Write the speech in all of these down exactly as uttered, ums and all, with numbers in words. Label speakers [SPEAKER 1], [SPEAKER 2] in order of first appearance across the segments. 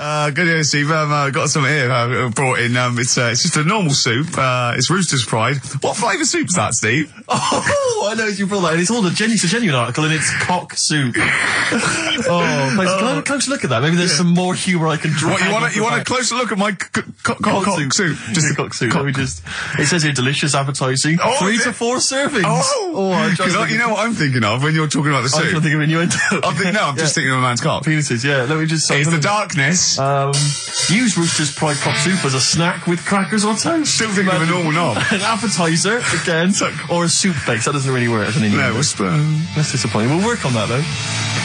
[SPEAKER 1] Uh, good evening, Steve. Um, uh, got some here uh, brought in. Um, it's uh, it's just a normal soup. Uh, it's Rooster's Pride. What flavour soup's that, Steve?
[SPEAKER 2] Oh, I know you brought that. And it's all a, genu- it's a genuine article, and it's cock soup. Oh, thanks. Uh, can I have a closer look at that? Maybe there's yeah. some more humour I can draw.
[SPEAKER 1] What, you want? You want a closer look at my c- c- cock, cock, cock soup? soup.
[SPEAKER 2] Just a cock soup. Cock. Let me just. It says here delicious, appetising. Oh, Three to four servings.
[SPEAKER 1] Oh, oh I'm just you know what I'm thinking of when you're talking about the soup.
[SPEAKER 2] I'm trying to think of innuendo.
[SPEAKER 1] I'm thinking, no, I'm just yeah. thinking of a man's cock.
[SPEAKER 2] Penises. Yeah. Let me just.
[SPEAKER 1] It's the darkness.
[SPEAKER 2] Um, use Rooster's Pride cock soup as a snack with crackers or toast.
[SPEAKER 1] Still thinking of a normal knob.
[SPEAKER 2] An appetiser again, or a soup base. That doesn't really work as an innuendo.
[SPEAKER 1] No, it's, um,
[SPEAKER 2] that's disappointing. We'll work on that though.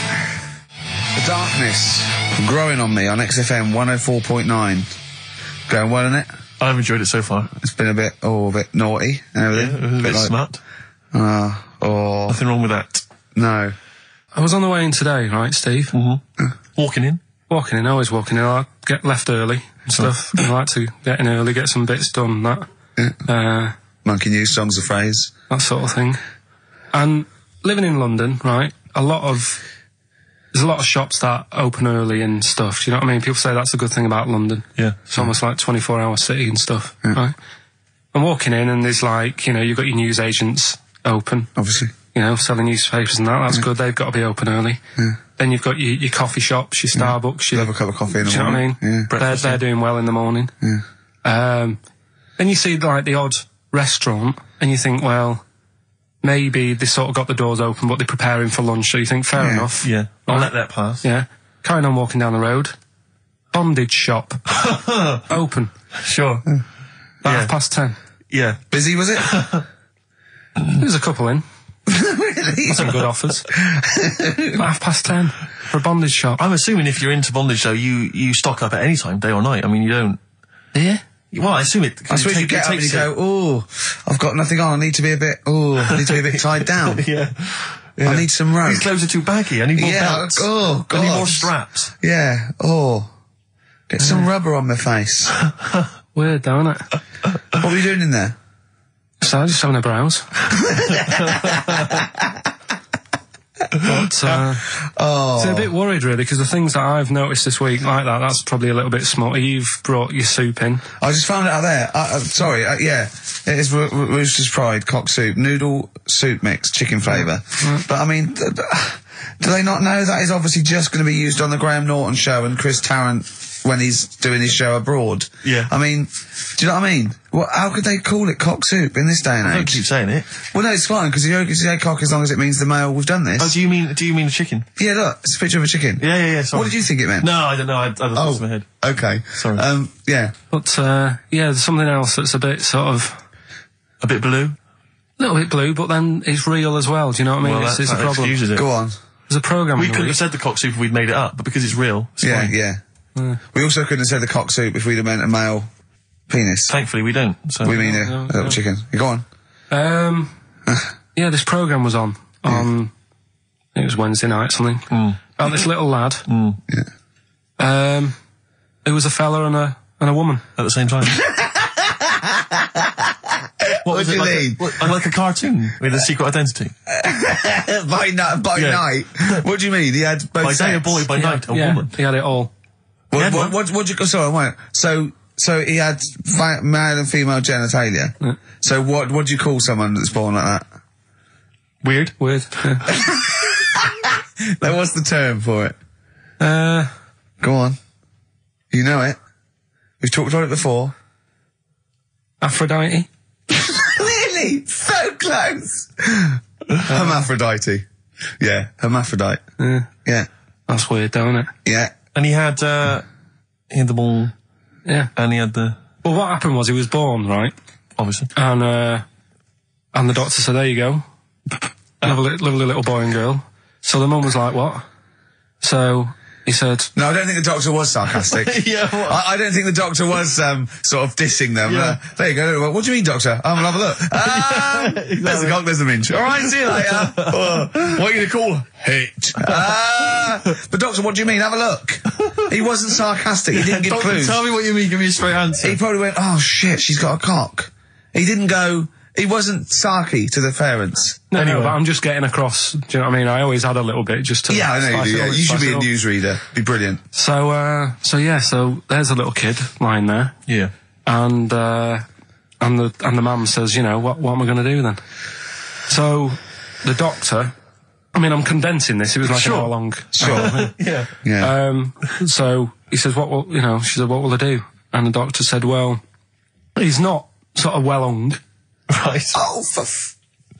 [SPEAKER 1] The darkness growing on me on X F M one oh four point nine. Going well, isn't it?
[SPEAKER 2] I've enjoyed it so far.
[SPEAKER 1] It's been a bit, oh, a bit naughty and everything.
[SPEAKER 2] Yeah, it was a bit, bit like, smart.
[SPEAKER 1] Uh, oh.
[SPEAKER 2] Nothing wrong with that.
[SPEAKER 1] No.
[SPEAKER 3] I was on the way in today, right, Steve?
[SPEAKER 2] Mm-hmm. Uh. Walking in?
[SPEAKER 3] Walking in, always walking in. I get left early and stuff. I like to get in early, get some bits done, that.
[SPEAKER 1] Yeah.
[SPEAKER 3] Uh,
[SPEAKER 1] Monkey news, songs of phrase.
[SPEAKER 3] That sort of thing. And living in London, right, a lot of... There's a lot of shops that open early and stuff, do you know what I mean? People say that's a good thing about London.
[SPEAKER 2] Yeah.
[SPEAKER 3] It's almost like twenty-four hour city and stuff,
[SPEAKER 1] yeah.
[SPEAKER 3] right? I'm walking in and there's like, you know, you've got your news agents open.
[SPEAKER 1] Obviously.
[SPEAKER 3] You know, selling newspapers and that, that's yeah. good, they've got to be open early.
[SPEAKER 1] Yeah.
[SPEAKER 3] Then you've got your, your coffee shops, your Starbucks,
[SPEAKER 1] yeah.
[SPEAKER 3] your...
[SPEAKER 1] Have a cup of coffee in the
[SPEAKER 3] do you
[SPEAKER 1] morning.
[SPEAKER 3] know what I mean?
[SPEAKER 1] Yeah.
[SPEAKER 3] They're, they're doing well in the morning.
[SPEAKER 1] Yeah.
[SPEAKER 3] Um, then you see like the odd restaurant and you think, well... Maybe they sort of got the doors open, but they're preparing for lunch, so you think, fair
[SPEAKER 1] yeah.
[SPEAKER 3] enough.
[SPEAKER 2] Yeah, I'll
[SPEAKER 3] right.
[SPEAKER 2] let that pass.
[SPEAKER 3] Yeah. Carrying on walking down the road. Bondage shop. Open.
[SPEAKER 2] Sure.
[SPEAKER 3] About
[SPEAKER 2] yeah.
[SPEAKER 3] half past ten.
[SPEAKER 2] Yeah.
[SPEAKER 1] Busy, was it?
[SPEAKER 3] There's a couple in.
[SPEAKER 1] Really?
[SPEAKER 3] Some good offers. About half past ten for a bondage shop.
[SPEAKER 2] I'm assuming if you're into bondage, though, you, you stock up at any time, day or night. I mean, you don't...
[SPEAKER 3] Yeah?
[SPEAKER 2] Well, I assume it...
[SPEAKER 1] I suppose
[SPEAKER 2] take,
[SPEAKER 1] you get up and you
[SPEAKER 2] it.
[SPEAKER 1] go, oh, I've got nothing on, I need to be a bit, oh, I need to be a bit tied down.
[SPEAKER 2] yeah. yeah.
[SPEAKER 1] I need some rope.
[SPEAKER 2] These clothes are too baggy, I need more
[SPEAKER 1] yeah,
[SPEAKER 2] belts.
[SPEAKER 1] oh, God.
[SPEAKER 2] I need more straps.
[SPEAKER 1] Yeah, oh. Get some
[SPEAKER 3] yeah.
[SPEAKER 1] rubber on my face.
[SPEAKER 3] Weird, though, isn't it?
[SPEAKER 1] What were you doing in there?
[SPEAKER 3] So, just having a browse. But, uh,
[SPEAKER 1] oh.
[SPEAKER 3] so a bit worried, really, because the things that I've noticed this week, like that, that's probably a little bit small. You've brought your soup in.
[SPEAKER 1] I just found it out there. Uh, uh, sorry, uh, yeah. It is Ro- Ro- Rooster's Pride, cock soup, noodle soup mix, chicken flavour. Mm. But, I mean, th- th- do they not know that is obviously just going to be used on the Graham Norton show and Chris Tarrant when he's doing his show abroad?
[SPEAKER 2] Yeah.
[SPEAKER 1] I mean, do you know what I mean? Well, how could they call it cock soup in this day and age?
[SPEAKER 2] I don't keep saying it.
[SPEAKER 1] Well, no, it's fine, because you can say cock as long as it means the male, we've done this.
[SPEAKER 2] Oh, do you mean, do you mean the chicken?
[SPEAKER 1] Yeah, look, it's a picture of a chicken.
[SPEAKER 2] Yeah, yeah, yeah, sorry.
[SPEAKER 1] What did you think it meant?
[SPEAKER 2] No, I don't know, I, I don't know, it's in my head.
[SPEAKER 1] Okay.
[SPEAKER 2] Sorry.
[SPEAKER 1] Um, yeah.
[SPEAKER 3] But, uh, yeah, there's something else that's a bit sort of...
[SPEAKER 2] A bit blue?
[SPEAKER 3] A little bit blue, but then it's real as well, do you know what I mean?
[SPEAKER 2] Well,
[SPEAKER 3] it's
[SPEAKER 2] that,
[SPEAKER 3] it's
[SPEAKER 2] that
[SPEAKER 3] a problem.
[SPEAKER 2] excuses it.
[SPEAKER 1] Go on.
[SPEAKER 3] There's a programme.
[SPEAKER 2] We couldn't have said the cock soup if we'd made it up, but because it's real, it's
[SPEAKER 1] Yeah,
[SPEAKER 2] fine.
[SPEAKER 1] yeah.
[SPEAKER 3] Mm.
[SPEAKER 1] We also couldn't have said the cock soup if we'd have meant a male penis.
[SPEAKER 2] Thankfully, we don't. So.
[SPEAKER 1] We mean a,
[SPEAKER 3] no,
[SPEAKER 1] a little
[SPEAKER 3] no.
[SPEAKER 1] chicken. You go on.
[SPEAKER 3] Um, yeah, this programme was on, on, yeah. it was Wednesday night, something,
[SPEAKER 2] mm.
[SPEAKER 3] about this little lad.
[SPEAKER 2] Mm.
[SPEAKER 1] Yeah.
[SPEAKER 3] Um, who was a fella and a, and a woman.
[SPEAKER 2] At the same time. What,
[SPEAKER 1] what
[SPEAKER 2] was
[SPEAKER 1] do
[SPEAKER 2] it,
[SPEAKER 1] you
[SPEAKER 2] like
[SPEAKER 1] mean?
[SPEAKER 2] A, what, like a cartoon with a secret identity?
[SPEAKER 1] by night, by
[SPEAKER 2] Yeah.
[SPEAKER 1] night. What do you mean? He had both
[SPEAKER 2] By day a
[SPEAKER 1] sex?
[SPEAKER 2] boy, by
[SPEAKER 3] He
[SPEAKER 2] night
[SPEAKER 3] had-
[SPEAKER 2] a
[SPEAKER 3] yeah,
[SPEAKER 2] woman.
[SPEAKER 3] he had it all.
[SPEAKER 1] What,
[SPEAKER 2] had
[SPEAKER 1] what,
[SPEAKER 2] one.
[SPEAKER 1] what, what, you, sorry, wait. So, so he had fi- male and female genitalia.
[SPEAKER 3] Yeah.
[SPEAKER 1] So what, what do you call someone that's born like that?
[SPEAKER 3] Weird. Weird. Yeah.
[SPEAKER 1] Like, what's the term for it?
[SPEAKER 3] uh,
[SPEAKER 1] Go on. You know it. We've talked about it before.
[SPEAKER 3] Aphrodite.
[SPEAKER 1] Really? So close. Hermaphrodite. Yeah, hermaphrodite.
[SPEAKER 3] Yeah.
[SPEAKER 1] Yeah.
[SPEAKER 3] That's weird, though, isn't it?
[SPEAKER 1] Yeah.
[SPEAKER 2] And he had, uh, he had them all,
[SPEAKER 3] Yeah.
[SPEAKER 2] and he had the,
[SPEAKER 3] Well, what happened was he was born, right?
[SPEAKER 2] obviously.
[SPEAKER 3] And, uh, and the doctor said, there you go. Lovely, lovely little boy and girl. So the mum was like, what? So he said...
[SPEAKER 1] No, I don't think the doctor was sarcastic.
[SPEAKER 2] Yeah, what?
[SPEAKER 1] I, I don't think the doctor was um, sort of dissing them.
[SPEAKER 2] Yeah.
[SPEAKER 1] Uh, there you go. What do you mean, doctor? I'm gonna have a look. Ah,
[SPEAKER 2] Exactly.
[SPEAKER 1] There's the cock, there's the minge. All right, see you later. Oh, what are you going to call it? Ah, but doctor, what do you mean? Have a look. He wasn't sarcastic. He didn't give
[SPEAKER 2] Doctor,
[SPEAKER 1] clues.
[SPEAKER 2] tell me what you mean, give me a straight answer.
[SPEAKER 1] He probably went, oh shit, she's got a cock. He didn't go, He wasn't sarky to the parents.
[SPEAKER 3] No,
[SPEAKER 2] Anyway.
[SPEAKER 3] no, but I'm just getting across. Do you know what I mean? I always had a little bit just to.
[SPEAKER 1] Yeah, I know
[SPEAKER 3] spice
[SPEAKER 1] you do.
[SPEAKER 3] it
[SPEAKER 1] Yeah.
[SPEAKER 3] up,
[SPEAKER 1] You should
[SPEAKER 3] spice
[SPEAKER 1] be
[SPEAKER 3] it
[SPEAKER 1] a
[SPEAKER 3] up.
[SPEAKER 1] newsreader. Be brilliant.
[SPEAKER 3] So, uh, so yeah, so there's a little kid lying there,
[SPEAKER 2] Yeah.
[SPEAKER 3] and uh, and the and the mum says, you know, what what am I going to do then? So the doctor, I mean, I'm condensing this. It was like
[SPEAKER 2] Sure.
[SPEAKER 3] an hour long.
[SPEAKER 1] Sure.
[SPEAKER 2] Yeah.
[SPEAKER 1] Yeah.
[SPEAKER 3] Um, so he says, what will, you know, she said, what will I do? And the doctor said, well, he's not sort of well hung.
[SPEAKER 2] Right.
[SPEAKER 1] oh, for f-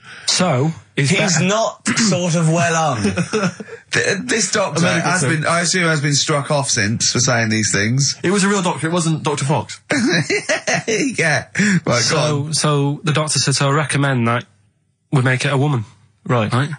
[SPEAKER 3] So he's,
[SPEAKER 1] he's
[SPEAKER 3] better-
[SPEAKER 1] not sort of well on. Th- this doctor
[SPEAKER 2] medical
[SPEAKER 1] has
[SPEAKER 2] term.
[SPEAKER 1] been, I assume, has been struck off since for saying these things.
[SPEAKER 2] It was a real doctor. It wasn't Doctor Fox.
[SPEAKER 1] yeah. Right, go on.
[SPEAKER 3] So, so the doctor said, so I recommend that we make it a woman,
[SPEAKER 2] Right.
[SPEAKER 3] right?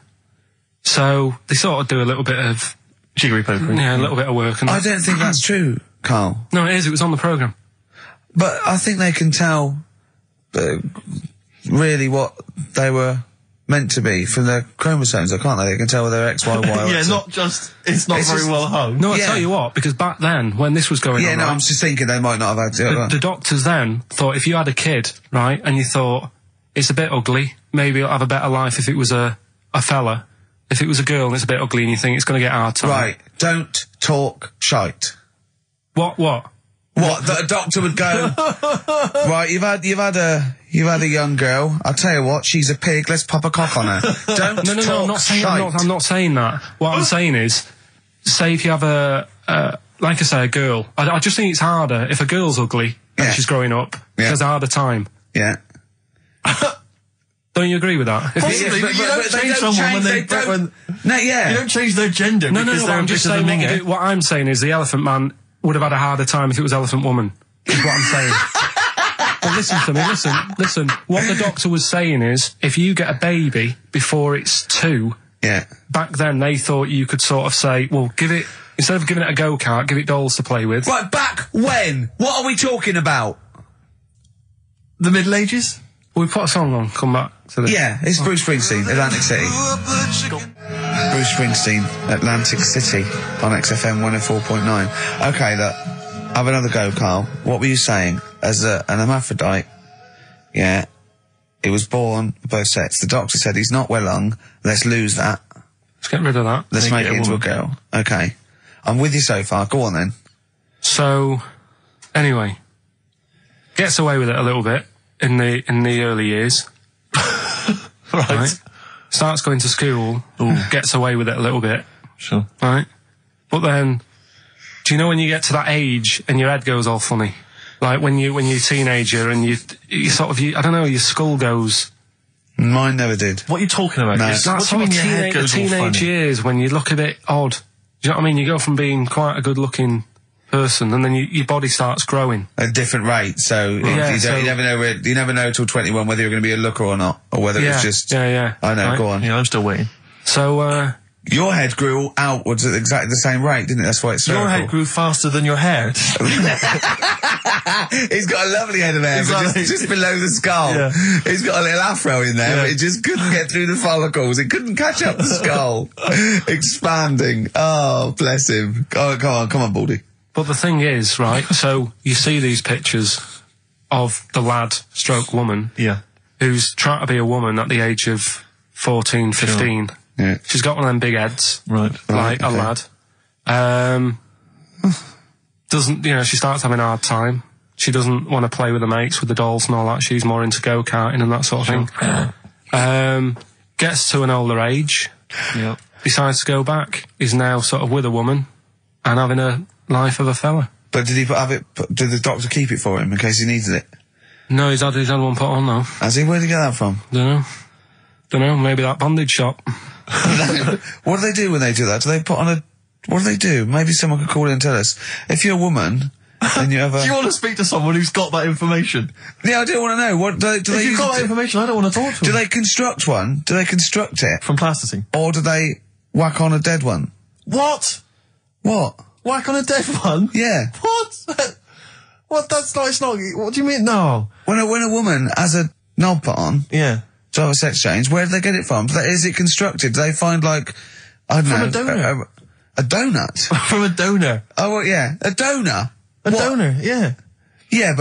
[SPEAKER 3] So they sort of do a little bit of,
[SPEAKER 2] Jiggery pokery.
[SPEAKER 3] yeah, a little bit of work. And
[SPEAKER 1] I don't think that's true, Carl.
[SPEAKER 3] no, it is. It was on the programme.
[SPEAKER 1] But I think they can tell uh, really what they were meant to be from their chromosomes, can't they? They can tell whether they're X, Y, Y, or
[SPEAKER 2] Yeah,
[SPEAKER 1] X.
[SPEAKER 2] not just. It's not
[SPEAKER 1] It's
[SPEAKER 2] very
[SPEAKER 1] just-
[SPEAKER 2] well hung.
[SPEAKER 3] No, I
[SPEAKER 1] Yeah.
[SPEAKER 3] tell you what, because back then, when this was going
[SPEAKER 1] Yeah,
[SPEAKER 3] on,
[SPEAKER 1] no,
[SPEAKER 3] right,
[SPEAKER 1] I'm just thinking they might not have had to.
[SPEAKER 3] the, the doctors then thought if you had a kid, right, and you thought it's a bit ugly, maybe it'll have a better life if it was a a fella. If it was a girl and it's a bit ugly and you think it's going to get hard time.
[SPEAKER 1] Right, don't talk shite.
[SPEAKER 3] What? What?
[SPEAKER 1] What? That a doctor would go, right, you've had, you've had a, you've had a young girl. I'll tell you what, she's a pig, let's pop a cock on her. Don't
[SPEAKER 3] No, no,
[SPEAKER 1] talk
[SPEAKER 3] no. I'm not saying. I'm
[SPEAKER 1] shite.
[SPEAKER 3] not, I'm not saying that. What I'm saying is, say if you have a, uh, like I say, a girl. I, I just think it's harder if a girl's ugly and
[SPEAKER 1] Yeah.
[SPEAKER 3] she's growing up.
[SPEAKER 1] Yeah.
[SPEAKER 3] She has a harder time.
[SPEAKER 1] Yeah.
[SPEAKER 3] Don't you agree with that? If
[SPEAKER 2] Possibly,
[SPEAKER 3] it-
[SPEAKER 2] but you don't change someone when they-
[SPEAKER 1] don't,
[SPEAKER 2] when-
[SPEAKER 1] no, yeah.
[SPEAKER 2] You don't change their gender
[SPEAKER 3] no, no,
[SPEAKER 2] because
[SPEAKER 3] no.
[SPEAKER 2] they're
[SPEAKER 3] I'm
[SPEAKER 2] a
[SPEAKER 3] just
[SPEAKER 2] bit of a
[SPEAKER 3] saying. What,
[SPEAKER 2] minger.
[SPEAKER 3] you do- what I'm saying is the Elephant Man would have had a harder time if it was Elephant Woman. Is what I'm saying. But listen to me. Listen, listen. What the doctor was saying is, if you get a baby before it's two,
[SPEAKER 1] Yeah.
[SPEAKER 3] back then they thought you could sort of say, well, give it instead of giving it a go-kart, give it dolls to play with.
[SPEAKER 1] Right, back when? What are we talking about?
[SPEAKER 2] The Middle Ages?
[SPEAKER 3] We put a song on. Come back to this.
[SPEAKER 1] Yeah, it's Bruce Springsteen, Atlantic City. Bruce Springsteen, Atlantic City, on X F M one oh four point nine. Okay, look, have another go, Carl. What were you saying? As a, an hermaphrodite, yeah, he was born both sets. The doctor said he's not well hung. Let's lose that.
[SPEAKER 3] Let's get rid of that.
[SPEAKER 1] Let's
[SPEAKER 2] Make
[SPEAKER 1] make,
[SPEAKER 2] it
[SPEAKER 1] it
[SPEAKER 2] a
[SPEAKER 1] into a
[SPEAKER 2] woman.
[SPEAKER 1] girl. Okay. I'm with you so far. Go on then.
[SPEAKER 3] So, anyway, gets away with it a little bit in the in the early years.
[SPEAKER 2] Right.
[SPEAKER 3] Right. Starts going to school. Gets away with it a little bit.
[SPEAKER 2] Sure.
[SPEAKER 3] Right. But then, do you know when you get to that age and your head goes all funny? Like when you when you're a teenager and you you sort of you I don't know your skull goes.
[SPEAKER 1] Mine never did.
[SPEAKER 2] What are you talking about?
[SPEAKER 1] No.
[SPEAKER 2] Yes,
[SPEAKER 3] That
[SPEAKER 2] what do
[SPEAKER 3] sort
[SPEAKER 2] you
[SPEAKER 3] of
[SPEAKER 2] mean your head
[SPEAKER 3] teenage,
[SPEAKER 2] goes all
[SPEAKER 3] teenage
[SPEAKER 2] funny?
[SPEAKER 3] years when you look a bit odd. Do you know what I mean? You go from being quite a good-looking person and then you, your body starts growing.
[SPEAKER 1] At a different rate, so you,
[SPEAKER 3] Yeah,
[SPEAKER 1] don't,
[SPEAKER 3] so-
[SPEAKER 1] you never know. Where, you never know till twenty-one whether you're going to be a looker or not, or whether
[SPEAKER 3] Yeah,
[SPEAKER 1] it's just.
[SPEAKER 3] yeah, yeah.
[SPEAKER 1] I know.
[SPEAKER 3] Right.
[SPEAKER 1] Go on.
[SPEAKER 2] Yeah, I'm still waiting.
[SPEAKER 3] So, uh,
[SPEAKER 1] Your head grew outwards at exactly the same rate, didn't it? That's why it's
[SPEAKER 2] Your
[SPEAKER 1] circle.
[SPEAKER 2] head grew faster than your hair.
[SPEAKER 1] He's got a lovely head of hair, but
[SPEAKER 2] Exactly.
[SPEAKER 1] just, just below the skull.
[SPEAKER 2] Yeah.
[SPEAKER 1] He's got a little afro in there,
[SPEAKER 2] Yeah.
[SPEAKER 1] but it just couldn't get through the follicles. It couldn't catch up the skull. Expanding. Oh, bless him. Oh, come on, come on, Baldy.
[SPEAKER 3] but the thing is, right, so you see these pictures of the lad stroke woman
[SPEAKER 2] Yeah.
[SPEAKER 3] who's trying to be a woman at the age of fourteen, fifteen.
[SPEAKER 1] Yeah.
[SPEAKER 3] She's got one of them big heads,
[SPEAKER 2] Right.
[SPEAKER 3] like
[SPEAKER 1] Right,
[SPEAKER 3] a
[SPEAKER 1] okay.
[SPEAKER 3] lad. Um, doesn't, you know, she starts having a hard time. She doesn't want to play with the mates, with the dolls and all that. She's more into go-karting and that sort of thing. Um, gets to an older age,
[SPEAKER 2] Yeah.
[SPEAKER 3] decides to go back. Is now sort of with a woman and having a life of a fella.
[SPEAKER 1] But did he put, have it? Put, did the doctor keep it for him in case he needed it?
[SPEAKER 3] No, he's had, he's had one put on though.
[SPEAKER 1] Has he? Where did he get that from?
[SPEAKER 3] Don't know. Don't know, maybe that bondage shop.
[SPEAKER 1] What do they do when they do that? Do they put on a? What do they do? Maybe someone could call in and tell us. If you're a woman and you have a,
[SPEAKER 2] Do you want to speak to someone who's got that information?
[SPEAKER 1] yeah, I do want to know. What do they, do
[SPEAKER 2] If
[SPEAKER 1] they
[SPEAKER 2] you've
[SPEAKER 1] use?
[SPEAKER 2] got that information, I don't want to talk to
[SPEAKER 1] Do
[SPEAKER 2] them.
[SPEAKER 1] they construct one? Do they construct it,
[SPEAKER 2] From plasticine.
[SPEAKER 1] or do they whack on a dead one?
[SPEAKER 2] What?
[SPEAKER 1] What?
[SPEAKER 2] Whack on a dead one?
[SPEAKER 1] Yeah.
[SPEAKER 2] What? What? That's not, it's not, what do you mean? No.
[SPEAKER 1] When a when a woman has a knob put on
[SPEAKER 2] Yeah.
[SPEAKER 1] to have a sex change, where do they get it from? Do they- Is it constructed? Do they find like I don't
[SPEAKER 2] From
[SPEAKER 1] know
[SPEAKER 2] a donor.
[SPEAKER 1] A, a donut?
[SPEAKER 2] From a donor.
[SPEAKER 1] Oh well, yeah, a donor.
[SPEAKER 2] A
[SPEAKER 1] What?
[SPEAKER 2] donor, yeah.
[SPEAKER 1] Yeah, but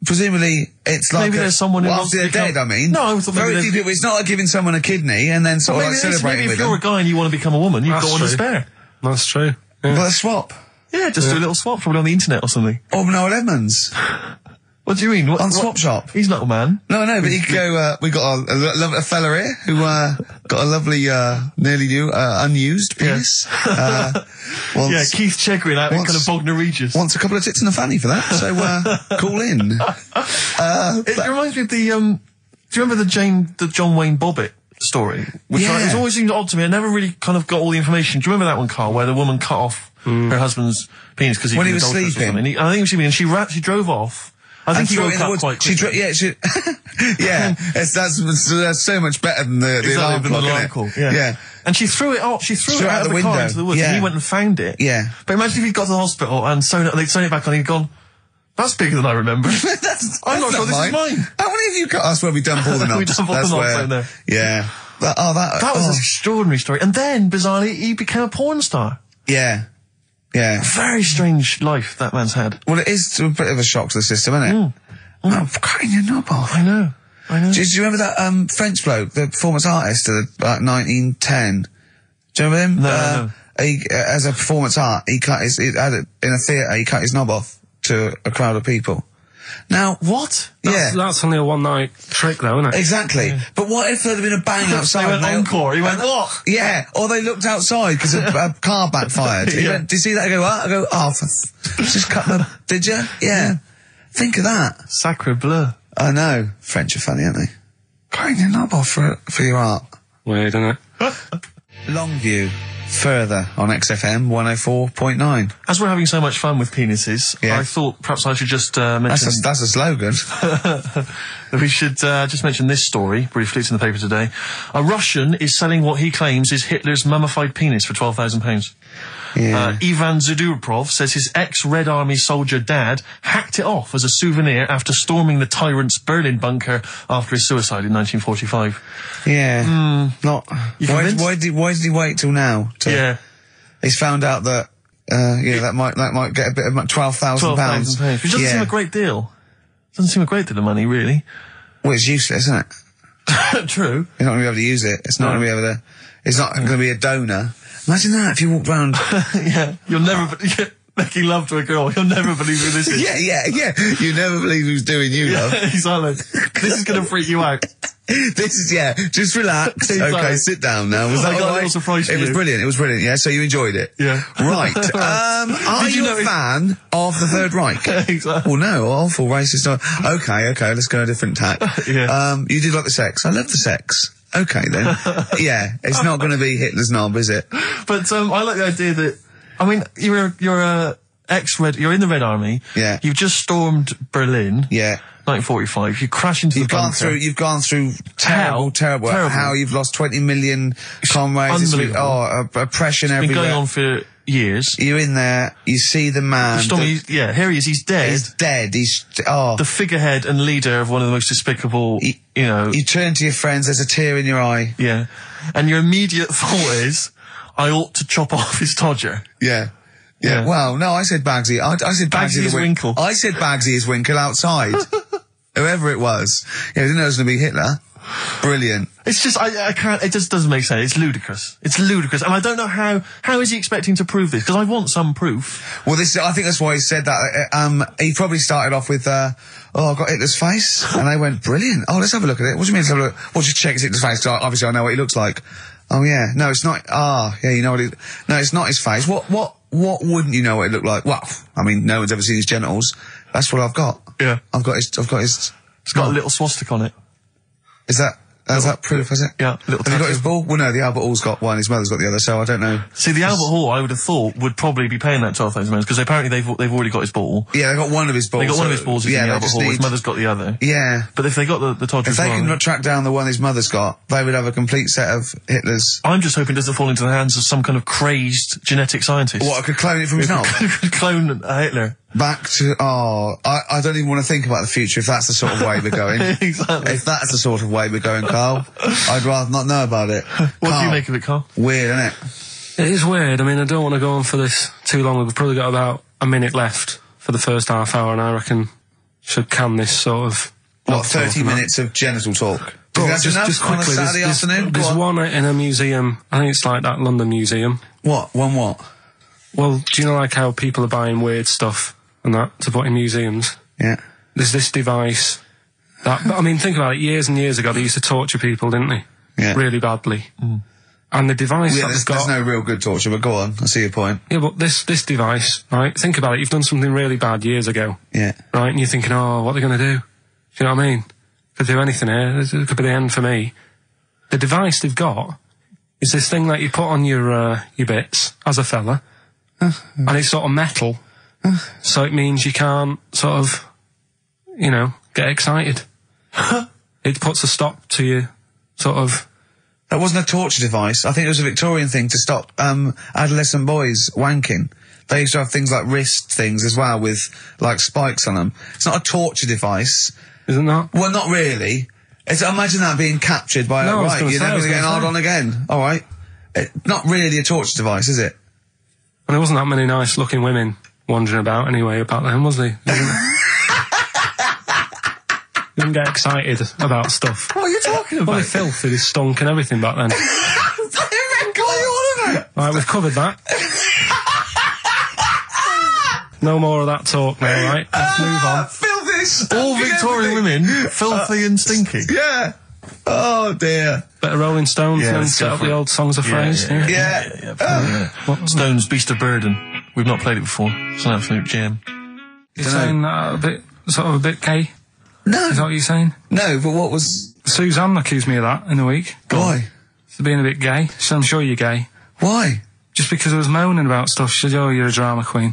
[SPEAKER 1] presumably it's like
[SPEAKER 2] Maybe
[SPEAKER 1] a,
[SPEAKER 2] there's someone who
[SPEAKER 1] well,
[SPEAKER 2] wants
[SPEAKER 1] after
[SPEAKER 2] to
[SPEAKER 1] they're
[SPEAKER 2] become-
[SPEAKER 1] dead. I mean,
[SPEAKER 2] No, I thought maybe
[SPEAKER 1] very
[SPEAKER 2] there's-
[SPEAKER 1] few people. It's not like giving someone a kidney and then sort
[SPEAKER 2] Maybe,
[SPEAKER 1] of like
[SPEAKER 2] it is.
[SPEAKER 1] celebrating
[SPEAKER 2] Maybe
[SPEAKER 1] with
[SPEAKER 2] if you're
[SPEAKER 1] them.
[SPEAKER 2] a guy and you want to become a woman, you've
[SPEAKER 3] That's
[SPEAKER 2] got one to
[SPEAKER 3] true.
[SPEAKER 2] spare.
[SPEAKER 3] That's true. Yeah.
[SPEAKER 1] Well, a swap.
[SPEAKER 2] Yeah, just do a little swap, probably on the internet or something.
[SPEAKER 1] Or Noel Edmonds
[SPEAKER 2] What do you mean? What,
[SPEAKER 1] on
[SPEAKER 2] what-
[SPEAKER 1] Swap Shop.
[SPEAKER 2] He's not a man.
[SPEAKER 1] No, no, but you could go. Uh, we got a, a, lo- a fella here who uh, got a lovely, uh, nearly new, uh, unused penis. Uh, wants,
[SPEAKER 2] Yeah, Keith Chegwin out in
[SPEAKER 1] What's-
[SPEAKER 2] kind of Bognor Regis.
[SPEAKER 1] wants a couple of tits and a fanny for that. So uh, call in. Uh,
[SPEAKER 2] It reminds me of the, um, do you remember the Jane, the John Wayne Bobbitt story? Which
[SPEAKER 1] Yeah.
[SPEAKER 2] I, it's always seemed odd to me. I never really kind of got all the information. Do you remember that one, Carl, where the woman cut off her husband's penis because he
[SPEAKER 1] When he
[SPEAKER 2] was
[SPEAKER 1] was
[SPEAKER 2] adulterous or
[SPEAKER 1] sleeping.
[SPEAKER 2] something? He, I think he was sleeping, and she ra- she drove off. I think
[SPEAKER 1] and
[SPEAKER 2] he
[SPEAKER 1] threw it
[SPEAKER 2] woke
[SPEAKER 1] in the
[SPEAKER 2] up
[SPEAKER 1] woods.
[SPEAKER 2] quite
[SPEAKER 1] She
[SPEAKER 2] quickly.
[SPEAKER 1] dro- yeah, she, yeah. It's, that's, that's so much better than the, the
[SPEAKER 2] Exactly,
[SPEAKER 1] alarm
[SPEAKER 2] the
[SPEAKER 1] clock,
[SPEAKER 2] alarm
[SPEAKER 1] isn't it?
[SPEAKER 2] call, yeah.
[SPEAKER 1] yeah.
[SPEAKER 2] And she threw it off. She threw,
[SPEAKER 1] Threw
[SPEAKER 2] it out, of the, car
[SPEAKER 1] window.
[SPEAKER 2] into the woods,
[SPEAKER 1] Yeah.
[SPEAKER 2] and he went and found it.
[SPEAKER 1] Yeah.
[SPEAKER 2] But imagine if he'd got to the hospital and sewn it, they'd sewn it back on, and he'd gone, "That's bigger than I remember."
[SPEAKER 1] that's,
[SPEAKER 2] I'm not
[SPEAKER 1] that's
[SPEAKER 2] sure this is mine.
[SPEAKER 1] How many of you cut us where we dump all the knobs?
[SPEAKER 2] We dump all the
[SPEAKER 1] That's
[SPEAKER 2] knobs
[SPEAKER 1] where-
[SPEAKER 2] out there.
[SPEAKER 1] Yeah. But, oh, that,
[SPEAKER 2] That was
[SPEAKER 1] oh,
[SPEAKER 2] an extraordinary story. And then, bizarrely, he became a porn star.
[SPEAKER 1] yeah. Yeah.
[SPEAKER 2] Very strange life that man's had.
[SPEAKER 1] Well, it is a bit of a shock to the system, isn't it?
[SPEAKER 2] Mm.
[SPEAKER 1] Oh, cutting your knob off.
[SPEAKER 2] I know. I know.
[SPEAKER 1] Do, do you remember that um, French bloke, the performance artist of like nineteen ten? Do you remember him?
[SPEAKER 2] No,
[SPEAKER 1] uh,
[SPEAKER 2] no.
[SPEAKER 1] He, uh, as a performance art, he cut his, he had it in a theatre, he cut his knob off to a crowd of people. Now,
[SPEAKER 2] What?
[SPEAKER 1] yeah,
[SPEAKER 3] That's, that's only a one night trick, though, isn't it?
[SPEAKER 1] exactly. But what if there'd been a bang outside?
[SPEAKER 2] They went
[SPEAKER 1] and
[SPEAKER 2] encore. He went, what?
[SPEAKER 1] Yeah, or they looked outside because a, a car backfired. He
[SPEAKER 2] Yeah.
[SPEAKER 1] went, did you see that? I go, what? I go, oh, for f- just cut my, did you? Yeah. Think of that.
[SPEAKER 2] Sacre bleu.
[SPEAKER 1] I know. French are funny, aren't they? Cutting your knob off for, for your art.
[SPEAKER 3] Weird, isn't it?
[SPEAKER 1] Longview, further on X F M one oh four point nine.
[SPEAKER 2] As we're having so much fun with penises,
[SPEAKER 1] Yeah.
[SPEAKER 2] I thought perhaps I should just uh, mention...
[SPEAKER 1] That's a, that's a slogan.
[SPEAKER 2] we should uh, just mention this story briefly. It's in the paper today. A Russian is selling what he claims is Hitler's mummified penis for twelve thousand pounds.
[SPEAKER 1] Yeah.
[SPEAKER 2] Uh, Ivan Zadurprov says his ex-Red Army soldier dad hacked it off as a souvenir after storming the tyrant's Berlin bunker after his suicide in nineteen forty-five.
[SPEAKER 1] yeah. Not.
[SPEAKER 2] You
[SPEAKER 1] Why,
[SPEAKER 2] convinced?
[SPEAKER 1] why did why did he wait till now? To,
[SPEAKER 2] Yeah,
[SPEAKER 1] He's found out that. Uh, yeah, that might that might get a bit of twelve thousand
[SPEAKER 2] twelve
[SPEAKER 1] pounds.
[SPEAKER 2] thousand pounds. Which doesn't
[SPEAKER 1] yeah.
[SPEAKER 2] seem a great deal. Doesn't seem a great deal of money, really.
[SPEAKER 1] Well, it's useless, isn't it?
[SPEAKER 2] True.
[SPEAKER 1] You're not going to be able to use it. It's not
[SPEAKER 2] No.
[SPEAKER 1] going to be able to. It's not going to be a donor. Imagine that if you walked round.
[SPEAKER 2] Yeah, you'll never be- yeah, making love to a girl. You'll never believe who this is.
[SPEAKER 1] yeah, yeah, yeah. You never believe who's doing you, love.
[SPEAKER 2] Exactly. This is going to freak you out.
[SPEAKER 1] This is, yeah, just relax.
[SPEAKER 2] Exactly.
[SPEAKER 1] Okay, sit down now. Was
[SPEAKER 2] I
[SPEAKER 1] that
[SPEAKER 2] got a
[SPEAKER 1] all
[SPEAKER 2] little
[SPEAKER 1] right?
[SPEAKER 2] surprise for
[SPEAKER 1] It was
[SPEAKER 2] you.
[SPEAKER 1] brilliant. It was brilliant, yeah, so you enjoyed it.
[SPEAKER 2] Yeah.
[SPEAKER 1] Right. Um, are
[SPEAKER 2] Did
[SPEAKER 1] you,
[SPEAKER 2] you
[SPEAKER 1] a
[SPEAKER 2] know-
[SPEAKER 1] fan of the Third Reich?
[SPEAKER 2] Exactly.
[SPEAKER 1] Well, no, awful racist. Okay, okay, let's go a different tack.
[SPEAKER 2] Yeah.
[SPEAKER 1] Um, you did like the sex. I love the sex. Okay, then. Yeah, it's not going to be Hitler's knob, is it?
[SPEAKER 2] But um, I like the idea that, I mean, you're a, you're a ex-Red, you're in the Red Army.
[SPEAKER 1] Yeah.
[SPEAKER 2] You've just stormed Berlin.
[SPEAKER 1] Yeah.
[SPEAKER 2] nineteen forty-five. You crash into
[SPEAKER 1] You've
[SPEAKER 2] the
[SPEAKER 1] gone
[SPEAKER 2] bunker.
[SPEAKER 1] through. You've gone through terrible,
[SPEAKER 2] Hell.
[SPEAKER 1] terrible.
[SPEAKER 2] Terrible.
[SPEAKER 1] How you've lost twenty million comrades. It's-
[SPEAKER 2] unbelievable.
[SPEAKER 1] Oh, uh, oppression
[SPEAKER 2] Been
[SPEAKER 1] everywhere.
[SPEAKER 2] going on for years.
[SPEAKER 1] You're in there. You see the man.
[SPEAKER 2] Stormy,
[SPEAKER 1] the-
[SPEAKER 2] he's- yeah, here he is. He's dead.
[SPEAKER 1] he's dead. He's oh.
[SPEAKER 2] the figurehead and leader of one of the most despicable,
[SPEAKER 1] He-
[SPEAKER 2] you know.
[SPEAKER 1] You turn to your friends. There's a tear in your eye.
[SPEAKER 2] yeah. And your immediate thought is, I ought to chop off his todger.
[SPEAKER 1] Yeah. Yeah.
[SPEAKER 2] Yeah.
[SPEAKER 1] Well, no, I said Bagsy. I, I said Bagsy,
[SPEAKER 2] Bagsy
[SPEAKER 1] the
[SPEAKER 2] is
[SPEAKER 1] Win-
[SPEAKER 2] Winkle.
[SPEAKER 1] I said Bagsy is Winkle outside. Whoever it was. Yeah, I didn't know it was going to be Hitler. Brilliant.
[SPEAKER 2] It's just, I, I can't, it just doesn't make sense. It's ludicrous. It's ludicrous. And I don't know how, how is he expecting to prove this? Because I want some proof.
[SPEAKER 1] Well, this, I think that's why he said that. Uh, Um, he probably started off with, uh, oh, I've got Hitler's face. And they went, brilliant. Oh, let's have a look at it. What do you mean, let's have a look? Well, just check it's Hitler's face, 'cause obviously I know what he looks like. Oh, yeah. No, it's not. Ah, yeah, you know what he, no, it's not his face. What, what, what wouldn't you know what it looked like? Well, I mean, no one's ever seen his genitals. That's what I've got.
[SPEAKER 2] Yeah.
[SPEAKER 1] I've got his, I've got his,
[SPEAKER 2] It's got a little swastika on it.
[SPEAKER 1] is that, is that proof, is it?
[SPEAKER 2] Yeah, little
[SPEAKER 1] Have you got
[SPEAKER 2] tattoo.
[SPEAKER 1] his ball? Well, no, the Albert Hall's got one, his mother's got the other, so I don't know.
[SPEAKER 2] See, the Albert Hall, I would have thought, would probably be paying that twelve thousand pounds, because apparently they've, they've already got his ball.
[SPEAKER 1] Yeah, they got one of his balls.
[SPEAKER 2] They got one of
[SPEAKER 1] so-
[SPEAKER 2] his balls is
[SPEAKER 1] yeah,
[SPEAKER 2] in the
[SPEAKER 1] they
[SPEAKER 2] Albert
[SPEAKER 1] just
[SPEAKER 2] Hall, his
[SPEAKER 1] need-
[SPEAKER 2] mother's got the other.
[SPEAKER 1] Yeah.
[SPEAKER 2] But if they got the, the Todger
[SPEAKER 1] If
[SPEAKER 2] as
[SPEAKER 1] they
[SPEAKER 2] well,
[SPEAKER 1] can track down the one his mother's got, they would have a complete set of Hitler's.
[SPEAKER 2] I'm just hoping it doesn't fall into the hands of some kind of crazed genetic scientist.
[SPEAKER 1] What, I could clone it from his knob?
[SPEAKER 2] Clone uh, Hitler.
[SPEAKER 1] Back to, oh, I, I don't even want to think about the future if that's the sort of way we're going.
[SPEAKER 2] Exactly.
[SPEAKER 1] If that's the sort of way we're going, Carl, I'd rather not know about it.
[SPEAKER 2] What do
[SPEAKER 1] Carl,
[SPEAKER 2] you make of it, Carl?
[SPEAKER 1] Weird, isn't it?
[SPEAKER 3] It is weird. I mean, I don't want to go on for this too long. We've probably got about a minute left for the first half hour, and I reckon should can this sort of.
[SPEAKER 1] What, thirty minutes of genital talk? Do you think that's
[SPEAKER 3] just,
[SPEAKER 1] enough
[SPEAKER 3] just
[SPEAKER 1] on a
[SPEAKER 3] quickly,
[SPEAKER 1] Saturday
[SPEAKER 3] there's,
[SPEAKER 1] afternoon?
[SPEAKER 3] there's,
[SPEAKER 1] Go
[SPEAKER 3] there's
[SPEAKER 1] on.
[SPEAKER 3] one in a museum. I think it's like that London Museum.
[SPEAKER 1] What? One what?
[SPEAKER 3] Well, do you know like how people are buying weird stuff and that to put in museums?
[SPEAKER 1] Yeah.
[SPEAKER 3] There's this device that, I mean, think about it, years and years ago they used to torture people, didn't they?
[SPEAKER 1] Yeah.
[SPEAKER 3] Really badly. Mm. And the device
[SPEAKER 1] Yeah,
[SPEAKER 3] that
[SPEAKER 1] there's,
[SPEAKER 3] they've got...
[SPEAKER 1] there's no real good torture, but go on, I see your point.
[SPEAKER 3] Yeah, but this, this device, right, think about it, you've done something really bad years ago.
[SPEAKER 1] Yeah.
[SPEAKER 3] Right, and you're thinking, oh, what are they going to do? Do you know what I mean? Could do anything here, it could be the end for me. The device they've got is this thing that you put on your, uh, your bits, as a fella, uh, and it's sort of metal, uh, so it means you can't sort of, you know, get excited. It puts a stop to you, sort of...
[SPEAKER 1] That wasn't a torture device. I think it was a Victorian thing to stop um, adolescent boys wanking. They used to have things like wrist things as well with, like, spikes on them. It's not a torture device.
[SPEAKER 3] Isn't that?
[SPEAKER 1] Well, not really. It's, imagine that being captured by,
[SPEAKER 3] no,
[SPEAKER 1] a, right, you're
[SPEAKER 3] say,
[SPEAKER 1] never going to get hard on again. All right. It, not really a torture device, is it?
[SPEAKER 3] And there wasn't that many nice-looking women wandering about anyway about them, was there? You didn't get excited about stuff.
[SPEAKER 1] What are you talking about?
[SPEAKER 3] Well, they filthy, they stunk and everything back then.
[SPEAKER 1] What are you on about?
[SPEAKER 3] Right, we've covered that. No more of that talk now, right? Let's move on.
[SPEAKER 1] Filthy, stinky,
[SPEAKER 2] All Victorian
[SPEAKER 1] everything.
[SPEAKER 2] women, filthy and stinky.
[SPEAKER 1] Yeah. Oh, dear.
[SPEAKER 3] Bit of Rolling Stones
[SPEAKER 2] Yeah,
[SPEAKER 3] and then
[SPEAKER 2] let's
[SPEAKER 3] set
[SPEAKER 2] go
[SPEAKER 3] up
[SPEAKER 2] for
[SPEAKER 3] the
[SPEAKER 2] it.
[SPEAKER 3] old songs of
[SPEAKER 2] Yeah,
[SPEAKER 3] phrase.
[SPEAKER 2] yeah,
[SPEAKER 3] Yeah.
[SPEAKER 1] Yeah.
[SPEAKER 2] Yeah, yeah. Stones, Beast of Burden. We've not played it before. It's an absolute gem.
[SPEAKER 3] You're saying that a bit, sort of a bit gay?
[SPEAKER 1] No.
[SPEAKER 3] Is that what you're saying?
[SPEAKER 1] No, but what was...
[SPEAKER 3] Suzanne accused me of that in the week.
[SPEAKER 1] Why?
[SPEAKER 3] For being a bit gay. She said, I'm sure you're gay.
[SPEAKER 1] Why?
[SPEAKER 3] Just because I was moaning about stuff. She said, oh, you're a drama queen.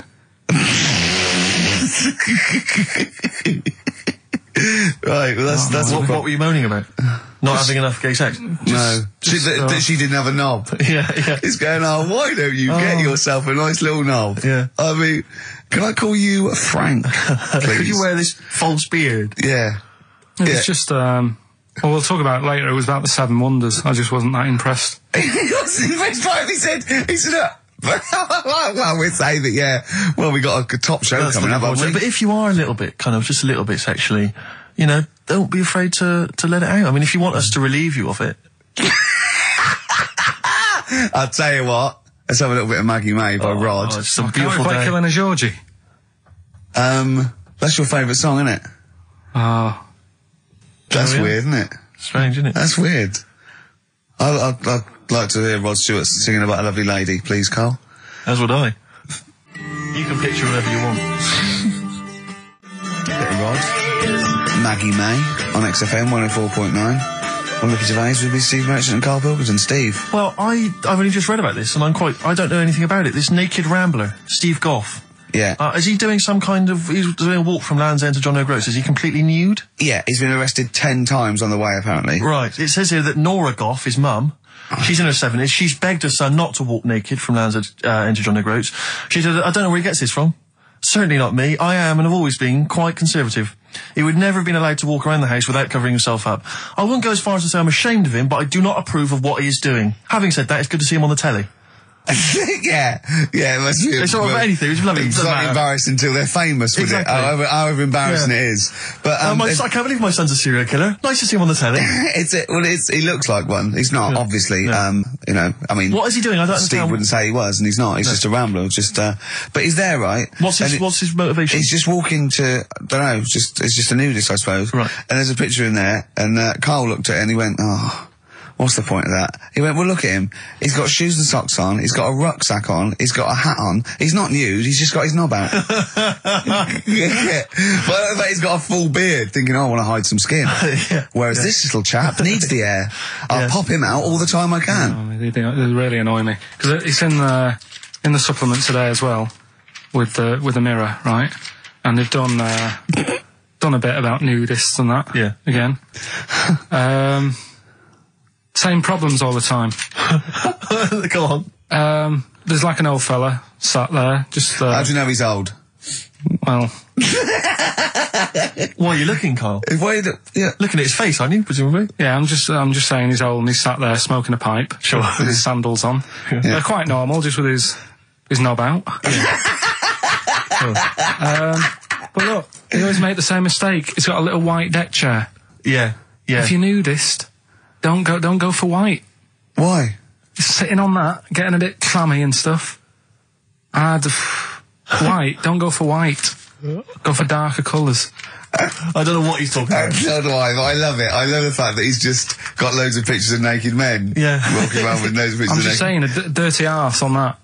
[SPEAKER 1] Right, well, that's...
[SPEAKER 3] Oh,
[SPEAKER 1] that's
[SPEAKER 2] What, what were you moaning about? Not having enough gay sex?
[SPEAKER 1] No.
[SPEAKER 3] just,
[SPEAKER 1] she,
[SPEAKER 3] uh,
[SPEAKER 1] that she didn't have a knob.
[SPEAKER 2] Yeah, yeah.
[SPEAKER 1] It's going, oh, why don't you get
[SPEAKER 2] Oh.
[SPEAKER 1] yourself a nice little knob?
[SPEAKER 2] Yeah.
[SPEAKER 1] I mean, can I call you Frank, please?
[SPEAKER 2] Could you wear this false beard?
[SPEAKER 1] Yeah.
[SPEAKER 3] It
[SPEAKER 1] Yeah.
[SPEAKER 3] was just, um... Well, we'll talk about it later. It was about the Seven Wonders. I just wasn't that impressed.
[SPEAKER 1] He wasn't impressed by it. He said, he said, uh, well, we'd say that, yeah, well, we got a top show
[SPEAKER 2] That's
[SPEAKER 1] coming
[SPEAKER 2] the
[SPEAKER 1] up, haven't we?
[SPEAKER 2] But if you are a little bit, kind of, just a little bit sexually, you know, don't be afraid to, to let it out. I mean, if you want us to relieve you of it.
[SPEAKER 1] I'll tell you what, let's have a little bit of Maggie May by Rod.
[SPEAKER 2] Oh, it's a
[SPEAKER 3] Can't
[SPEAKER 2] beautiful
[SPEAKER 3] we play
[SPEAKER 2] day.
[SPEAKER 3] Killing a Georgie?
[SPEAKER 1] Um, that's your favourite song, isn't it?
[SPEAKER 3] Oh.
[SPEAKER 1] That's
[SPEAKER 2] yeah.
[SPEAKER 1] weird, isn't it?
[SPEAKER 2] Strange, isn't it?
[SPEAKER 1] That's weird. I, I, I'd like to hear Rod Stewart singing about a lovely lady, please, Carl.
[SPEAKER 2] As would I. You can picture whatever you want.
[SPEAKER 1] Bit of Rod. Maggie May on X F M one oh four point nine. On Ricky Gervais with me, Steve Merchant and Carl Pilkington. Steve.
[SPEAKER 2] Well, I, I've only just read about this, and I'm quite, I don't know anything about it. This naked rambler, Steve Goff.
[SPEAKER 1] Yeah.
[SPEAKER 2] Uh, is he doing some kind of, he's doing a walk from Land's End to John O'Groats? Is he completely nude?
[SPEAKER 1] Yeah, he's been arrested ten times on the way, apparently.
[SPEAKER 2] Right. It says here that Nora Goff, his mum, she's in her seventies, she's begged her son not to walk naked from Land's End uh, End to John O'Groats. She said, I don't know where he gets this from. Certainly not me. I am and have always been quite conservative. He would never have been allowed to walk around the house without covering himself up. I wouldn't go as far as to say I'm ashamed of him, but I do not approve of what he is doing. Having said that, it's good to see him on the telly.
[SPEAKER 1] yeah, yeah, it must be.
[SPEAKER 2] It's sort of anything, it's lovely.
[SPEAKER 1] It's
[SPEAKER 2] Doesn't
[SPEAKER 1] not
[SPEAKER 2] matter.
[SPEAKER 1] embarrassing until they're famous with
[SPEAKER 2] Exactly.
[SPEAKER 1] it. However, however embarrassing
[SPEAKER 2] Yeah.
[SPEAKER 1] it is. But
[SPEAKER 2] Uh,
[SPEAKER 1] um,
[SPEAKER 2] my,
[SPEAKER 1] it's,
[SPEAKER 2] I can't believe my son's a serial killer. Nice to see him on the telly.
[SPEAKER 1] it's it. Well, it's he looks like one. He's not,
[SPEAKER 2] Yeah.
[SPEAKER 1] obviously.
[SPEAKER 2] Yeah.
[SPEAKER 1] Um, you know, I mean,
[SPEAKER 2] What is he doing? I don't
[SPEAKER 1] Steve
[SPEAKER 2] understand.
[SPEAKER 1] wouldn't say he was, and he's not. He's
[SPEAKER 2] No.
[SPEAKER 1] just a rambler. Just, uh, but he's there, right?
[SPEAKER 2] What's his,
[SPEAKER 1] And it-
[SPEAKER 2] what's his motivation?
[SPEAKER 1] He's just walking to, I don't know, just, it's just a nudist, I suppose.
[SPEAKER 2] Right.
[SPEAKER 1] And there's a picture in there, and uh, Carl looked at it and he went, oh, what's the point of that? He went, well, look at him. He's got shoes and socks on, he's got a rucksack on, he's got a hat on, he's not nude, he's just got his knob out. Yeah. But, but he's got a full beard, thinking, oh, I want to hide some skin.
[SPEAKER 2] Yeah.
[SPEAKER 1] Whereas
[SPEAKER 2] Yeah.
[SPEAKER 1] this little chap needs the air. I'll
[SPEAKER 2] Yeah.
[SPEAKER 1] pop him out all the time I can.
[SPEAKER 3] I mean, they, they, they really annoy me. Because it's in the, in the supplement today as well, with the, with the Mirror, right? And they've done, uh, done a bit about nudists and that.
[SPEAKER 2] Yeah.
[SPEAKER 3] Again. um, same problems all the time.
[SPEAKER 2] Go on.
[SPEAKER 3] Um, there's like an old fella sat there, just, uh,
[SPEAKER 1] How do you know he's old?
[SPEAKER 3] well,
[SPEAKER 2] Why are you looking, Carl?
[SPEAKER 1] Why the, yeah.
[SPEAKER 2] Looking at his face, aren't you, presumably?
[SPEAKER 3] yeah, I'm just, I'm just saying he's old and he's sat there smoking a pipe.
[SPEAKER 2] Sure.
[SPEAKER 3] With his sandals on.
[SPEAKER 1] Yeah.
[SPEAKER 3] They're quite normal, just with his, his knob out. Um, but look, he always always make the same mistake. It's got a little white deck chair.
[SPEAKER 2] Yeah, yeah.
[SPEAKER 3] If you're nudist, don't go, don't go for white.
[SPEAKER 1] Why?
[SPEAKER 3] Just sitting on that, getting a bit clammy and stuff. I'd, white, don't go for white. Go for darker colours.
[SPEAKER 2] I don't know what he's talking
[SPEAKER 1] Uh,
[SPEAKER 2] about.
[SPEAKER 1] so do I, but I love it. I love the fact that he's just got loads of pictures of naked men.
[SPEAKER 2] Yeah.
[SPEAKER 1] Walking around with loads of pictures
[SPEAKER 3] I'm
[SPEAKER 1] of
[SPEAKER 3] just
[SPEAKER 1] naked
[SPEAKER 3] saying, a d- dirty arse on that.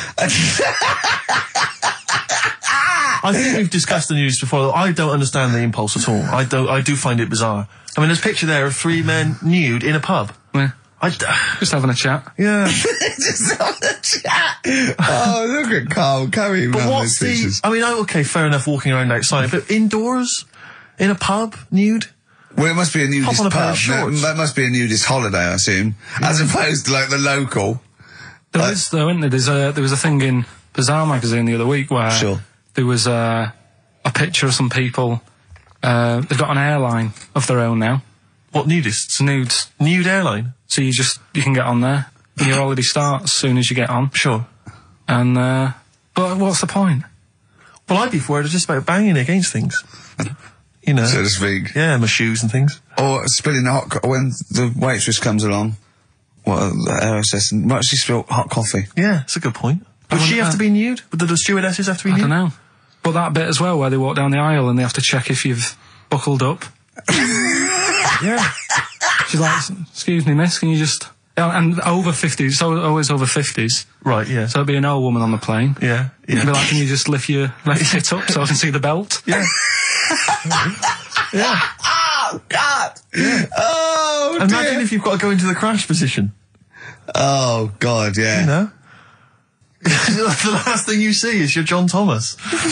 [SPEAKER 2] I think we've discussed the news before. I don't understand the impulse at all. I don't. I do find it bizarre. I mean, there's a picture there of three men nude in a pub.
[SPEAKER 3] Yeah.
[SPEAKER 2] I d-
[SPEAKER 3] Just having a chat.
[SPEAKER 2] yeah.
[SPEAKER 1] Just on the chat. Oh, look at Carl. Carry him
[SPEAKER 2] But
[SPEAKER 1] around
[SPEAKER 2] what's
[SPEAKER 1] those
[SPEAKER 2] the?
[SPEAKER 1] pictures.
[SPEAKER 2] I mean, oh, okay, fair enough, walking around outside, but indoors, in a pub, nude.
[SPEAKER 1] Well, it must be a nudist
[SPEAKER 2] Pop on a pair
[SPEAKER 1] pub.
[SPEAKER 2] of shorts.
[SPEAKER 1] That, that must be a nudist holiday, I assume. As opposed to, like, the local.
[SPEAKER 3] There
[SPEAKER 1] Uh,
[SPEAKER 3] is, though, isn't there? There's a, there was a thing in Bazaar magazine the other week where
[SPEAKER 1] Sure.
[SPEAKER 3] there was a, a picture of some people. Uh, they've got an airline of their own now.
[SPEAKER 2] What nudists?
[SPEAKER 3] Nudes.
[SPEAKER 2] Nude airline.
[SPEAKER 3] So you just, you can get on there. And your holiday starts as soon as you get on.
[SPEAKER 2] Sure.
[SPEAKER 3] And, uh, but what's the point?
[SPEAKER 2] Well, I'd be worried just about banging against things. You know.
[SPEAKER 1] So to speak.
[SPEAKER 2] Yeah, my shoes and things.
[SPEAKER 1] Or spilling the hot co- when the waitress comes along. What, the air hostess, and might she spill hot coffee?
[SPEAKER 2] Yeah, that's a good point. Would
[SPEAKER 3] I
[SPEAKER 2] she
[SPEAKER 3] wonder-
[SPEAKER 2] have to be nude? Would the stewardesses have to be
[SPEAKER 3] I
[SPEAKER 2] nude?
[SPEAKER 3] don't know. But that bit as well where they walk down the aisle and they have to check if you've buckled up.
[SPEAKER 2] Yeah.
[SPEAKER 3] She's like, excuse me, miss, can you just... Yeah, and over fifties, so always over fifties.
[SPEAKER 2] Right, yeah.
[SPEAKER 3] So it'd be an old woman on the plane.
[SPEAKER 2] Yeah,
[SPEAKER 3] You'd be
[SPEAKER 2] yeah.
[SPEAKER 3] like, can you just lift your left foot up so I can see the belt?
[SPEAKER 2] Yeah. Yeah.
[SPEAKER 1] Oh, God! Oh,
[SPEAKER 2] Imagine
[SPEAKER 1] dear.
[SPEAKER 2] if you've got to go into the crash position.
[SPEAKER 1] Oh, God, yeah.
[SPEAKER 2] You know? The last thing you see is your John Thomas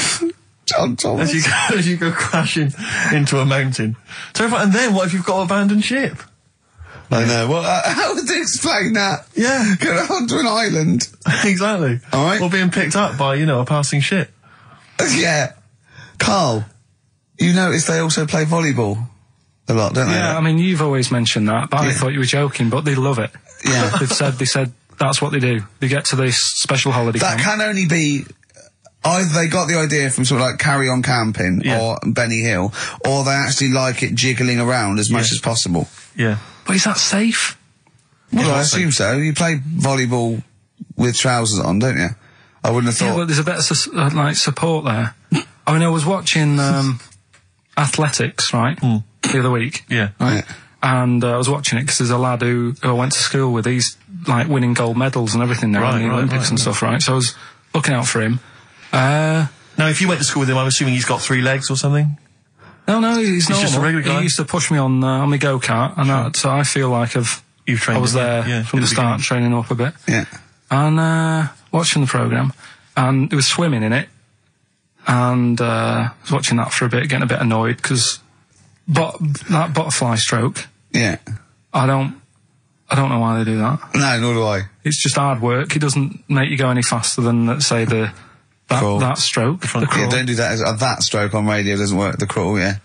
[SPEAKER 1] John Thomas.
[SPEAKER 2] as you go, as you go crashing into a mountain. Terrifying. And then what if you've got to abandon ship?
[SPEAKER 1] I know. Well, uh, how would they explain that?
[SPEAKER 2] Yeah.
[SPEAKER 1] Go onto an island.
[SPEAKER 2] Exactly.
[SPEAKER 1] All right.
[SPEAKER 2] Or being picked up by, you know, a passing ship.
[SPEAKER 1] Yeah. Carl, you notice they also play volleyball a lot, don't they?
[SPEAKER 3] Yeah, I mean, you've always mentioned that, but I
[SPEAKER 1] Yeah.
[SPEAKER 3] thought you were joking, but they love it.
[SPEAKER 1] Yeah.
[SPEAKER 3] They've said, they said that's what they do. They get to this special holiday
[SPEAKER 1] That
[SPEAKER 3] camp.
[SPEAKER 1] can only be either they got the idea from sort of like Carry On Camping
[SPEAKER 2] Yeah.
[SPEAKER 1] or Benny Hill, or they actually like it jiggling around as much
[SPEAKER 2] Yeah.
[SPEAKER 1] as possible.
[SPEAKER 2] Yeah.
[SPEAKER 3] But is that safe?
[SPEAKER 1] Well, I assume so. You play volleyball with trousers on, don't you? I wouldn't have
[SPEAKER 3] Yeah,
[SPEAKER 1] thought.
[SPEAKER 3] but there's a bit of sus- uh, like support there. I mean, I was watching um, athletics, right, the other week.
[SPEAKER 2] Yeah.
[SPEAKER 3] Right? And uh, I was watching it because there's a lad who, who I went to school with. He's like winning gold medals and everything now
[SPEAKER 2] Right,
[SPEAKER 3] in the
[SPEAKER 2] right,
[SPEAKER 3] Olympics
[SPEAKER 2] right,
[SPEAKER 3] and
[SPEAKER 2] right.
[SPEAKER 3] stuff, right? So I was looking out for him. Uh,
[SPEAKER 2] Now, if you went to school with him, I'm assuming he's got three legs or something?
[SPEAKER 3] no, no, he's,
[SPEAKER 2] He's just a
[SPEAKER 3] normal.
[SPEAKER 2] regular guy?
[SPEAKER 3] He used to push me on uh, on my go kart, and that, so I feel like I've
[SPEAKER 2] You've trained
[SPEAKER 3] I was
[SPEAKER 2] him,
[SPEAKER 3] there
[SPEAKER 2] yeah,
[SPEAKER 3] from
[SPEAKER 2] in
[SPEAKER 3] the
[SPEAKER 2] the
[SPEAKER 3] start, training up a bit.
[SPEAKER 1] Yeah.
[SPEAKER 3] And uh, watching the programme, and there was swimming in it, and uh, I was watching that for a bit, getting a bit annoyed, because but, that butterfly stroke,
[SPEAKER 1] Yeah.
[SPEAKER 3] I don't, I don't know why they do that.
[SPEAKER 1] No, nor do I.
[SPEAKER 3] It's just hard work. It doesn't make you go any faster than, let's say, the that,
[SPEAKER 1] Crawl.
[SPEAKER 3] that stroke, the
[SPEAKER 2] front
[SPEAKER 3] crawl.
[SPEAKER 1] Yeah, don't do that. Uh, that stroke on radio doesn't work. The crawl, yeah.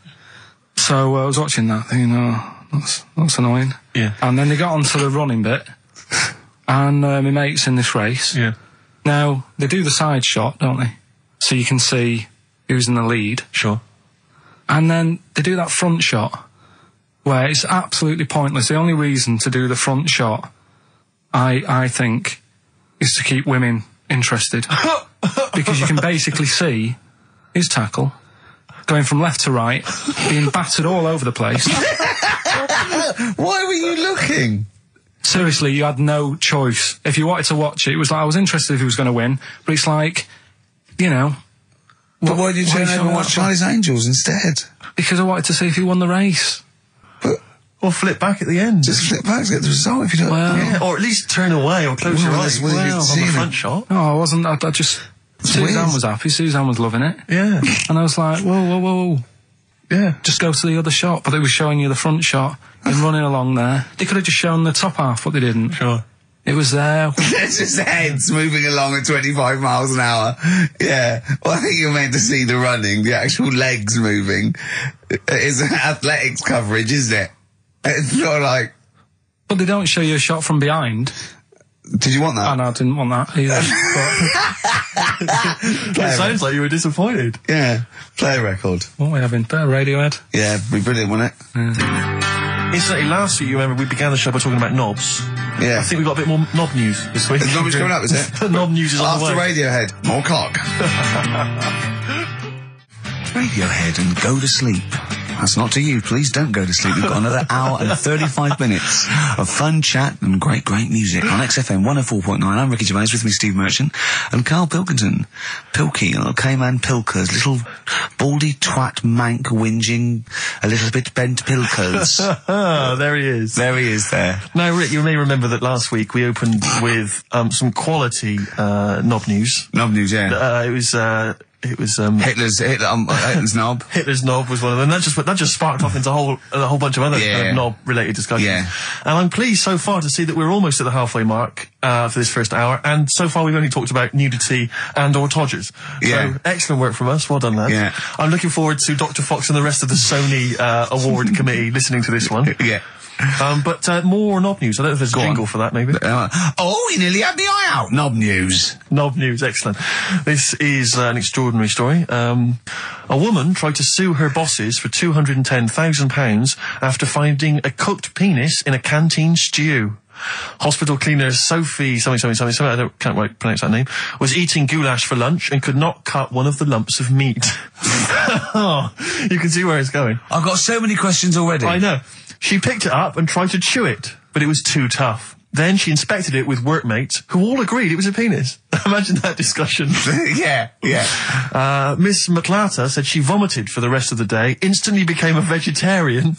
[SPEAKER 3] So uh, I was watching that, thinking, oh, that's, that's annoying.
[SPEAKER 2] Yeah.
[SPEAKER 3] And then they got onto the running bit, and uh, my mate's in this race.
[SPEAKER 2] Yeah.
[SPEAKER 3] Now, they do the side shot, don't they? So you can see who's in the lead.
[SPEAKER 2] Sure.
[SPEAKER 3] And then they do that front shot, where it's absolutely pointless. The only reason to do the front shot, I I think, is to keep women interested. Because you can basically see his tackle going from left to right, being battered all over the place.
[SPEAKER 1] Why were you looking?
[SPEAKER 3] Seriously, you had no choice. If you wanted to watch it, it was like, I was interested if he was going to win, but it's like, you know...
[SPEAKER 1] But why did you
[SPEAKER 3] why
[SPEAKER 1] turn
[SPEAKER 3] are you
[SPEAKER 1] over and
[SPEAKER 3] showing
[SPEAKER 1] watch
[SPEAKER 3] that?
[SPEAKER 1] Charlie's Angels instead?
[SPEAKER 3] Because I wanted to see if he won the race.
[SPEAKER 1] But
[SPEAKER 2] Or flip back at the end.
[SPEAKER 1] just flip back to get the result if you don't.
[SPEAKER 3] Well-
[SPEAKER 2] yeah, or at least turn away or close your
[SPEAKER 1] Well,
[SPEAKER 2] eyes
[SPEAKER 1] that's what you've
[SPEAKER 2] on
[SPEAKER 1] seen
[SPEAKER 2] the
[SPEAKER 1] it.
[SPEAKER 2] front shot.
[SPEAKER 3] No, I wasn't. I, I just... Suzanne
[SPEAKER 1] weird.
[SPEAKER 3] was happy. Suzanne was loving it.
[SPEAKER 2] Yeah.
[SPEAKER 3] And I was like, whoa, whoa, whoa, whoa.
[SPEAKER 2] Yeah.
[SPEAKER 3] Just go to the other shot. But they were showing you the front shot and running along there. They could have just shown the top half, but they didn't.
[SPEAKER 2] Sure.
[SPEAKER 3] It was there.
[SPEAKER 1] It's just heads moving along at twenty-five miles an hour. Yeah. Well, I think you're meant to see the running, the actual legs moving. It's athletics coverage, isn't it? It's not like...
[SPEAKER 3] But they don't show you a shot from behind.
[SPEAKER 1] Did you want that?
[SPEAKER 3] Oh, no, I didn't want that either. But
[SPEAKER 2] It sounds like you were disappointed.
[SPEAKER 1] Yeah. Play a record.
[SPEAKER 3] what are we having? Better Radiohead?
[SPEAKER 1] Yeah, it'd be brilliant, wouldn't it?
[SPEAKER 2] Incidentally, last week, you remember, we began the show by talking about knobs.
[SPEAKER 1] Yeah.
[SPEAKER 2] I think we've got a bit more knob news this week.
[SPEAKER 1] There's not much coming up, is it?
[SPEAKER 2] Knob news is on the
[SPEAKER 1] After
[SPEAKER 2] way.
[SPEAKER 1] Radiohead, more cock. Radiohead and go to sleep. That's not to you. Please don't go to sleep. We've got another hour and thirty-five minutes of fun chat and great, great music on X F M one oh four point nine. I'm Ricky Gervais, with me Steve Merchant and Carl Pilkington. Pilky, little K-Man Pilkers, little baldy twat mank whinging, a little bit bent Pilkers.
[SPEAKER 2] Ah, there he is.
[SPEAKER 1] There he is there.
[SPEAKER 2] Now, Rick, you may remember that last week we opened with um, some quality uh, knob news.
[SPEAKER 1] Knob news, yeah.
[SPEAKER 2] Uh, it was... Uh, It was um,
[SPEAKER 1] Hitler's, Hitler, um, Hitler's knob.
[SPEAKER 2] Hitler's knob was one of them. That just that just sparked off into a whole a whole bunch of other
[SPEAKER 1] Yeah.
[SPEAKER 2] uh, knob related discussions.
[SPEAKER 1] Yeah.
[SPEAKER 2] And I'm pleased so far to see that we're almost at the halfway mark uh, for this first hour. And so far we've only talked about nudity and or todgers.
[SPEAKER 1] Yeah.
[SPEAKER 2] So excellent work from us. Well done, lads.
[SPEAKER 1] Yeah.
[SPEAKER 2] I'm looking forward to Doctor Fox and the rest of the Sony uh, award committee listening to this one.
[SPEAKER 1] Yeah.
[SPEAKER 2] Um, but uh, more knob news. I don't know if there's a
[SPEAKER 1] Go on.
[SPEAKER 2] jingle for that, maybe.
[SPEAKER 1] Uh, oh, you nearly had the eye out. Knob news.
[SPEAKER 2] Knob news, excellent. This is uh, an extraordinary story. Um, a woman tried to sue her bosses for two hundred and ten thousand pounds after finding a cooked penis in a canteen stew. Hospital cleaner Sophie something something something something I don't can't quite pronounce that name was eating goulash for lunch and could not cut one of the lumps of meat. Oh, you can see where it's going.
[SPEAKER 1] I've got so many questions already.
[SPEAKER 2] I know. She picked it up and tried to chew it, but it was too tough. Then she inspected it with workmates, who all agreed it was a penis. Imagine that discussion.
[SPEAKER 1] yeah, yeah.
[SPEAKER 2] Uh, Miss McClarter said she vomited for the rest of the day, instantly became a vegetarian,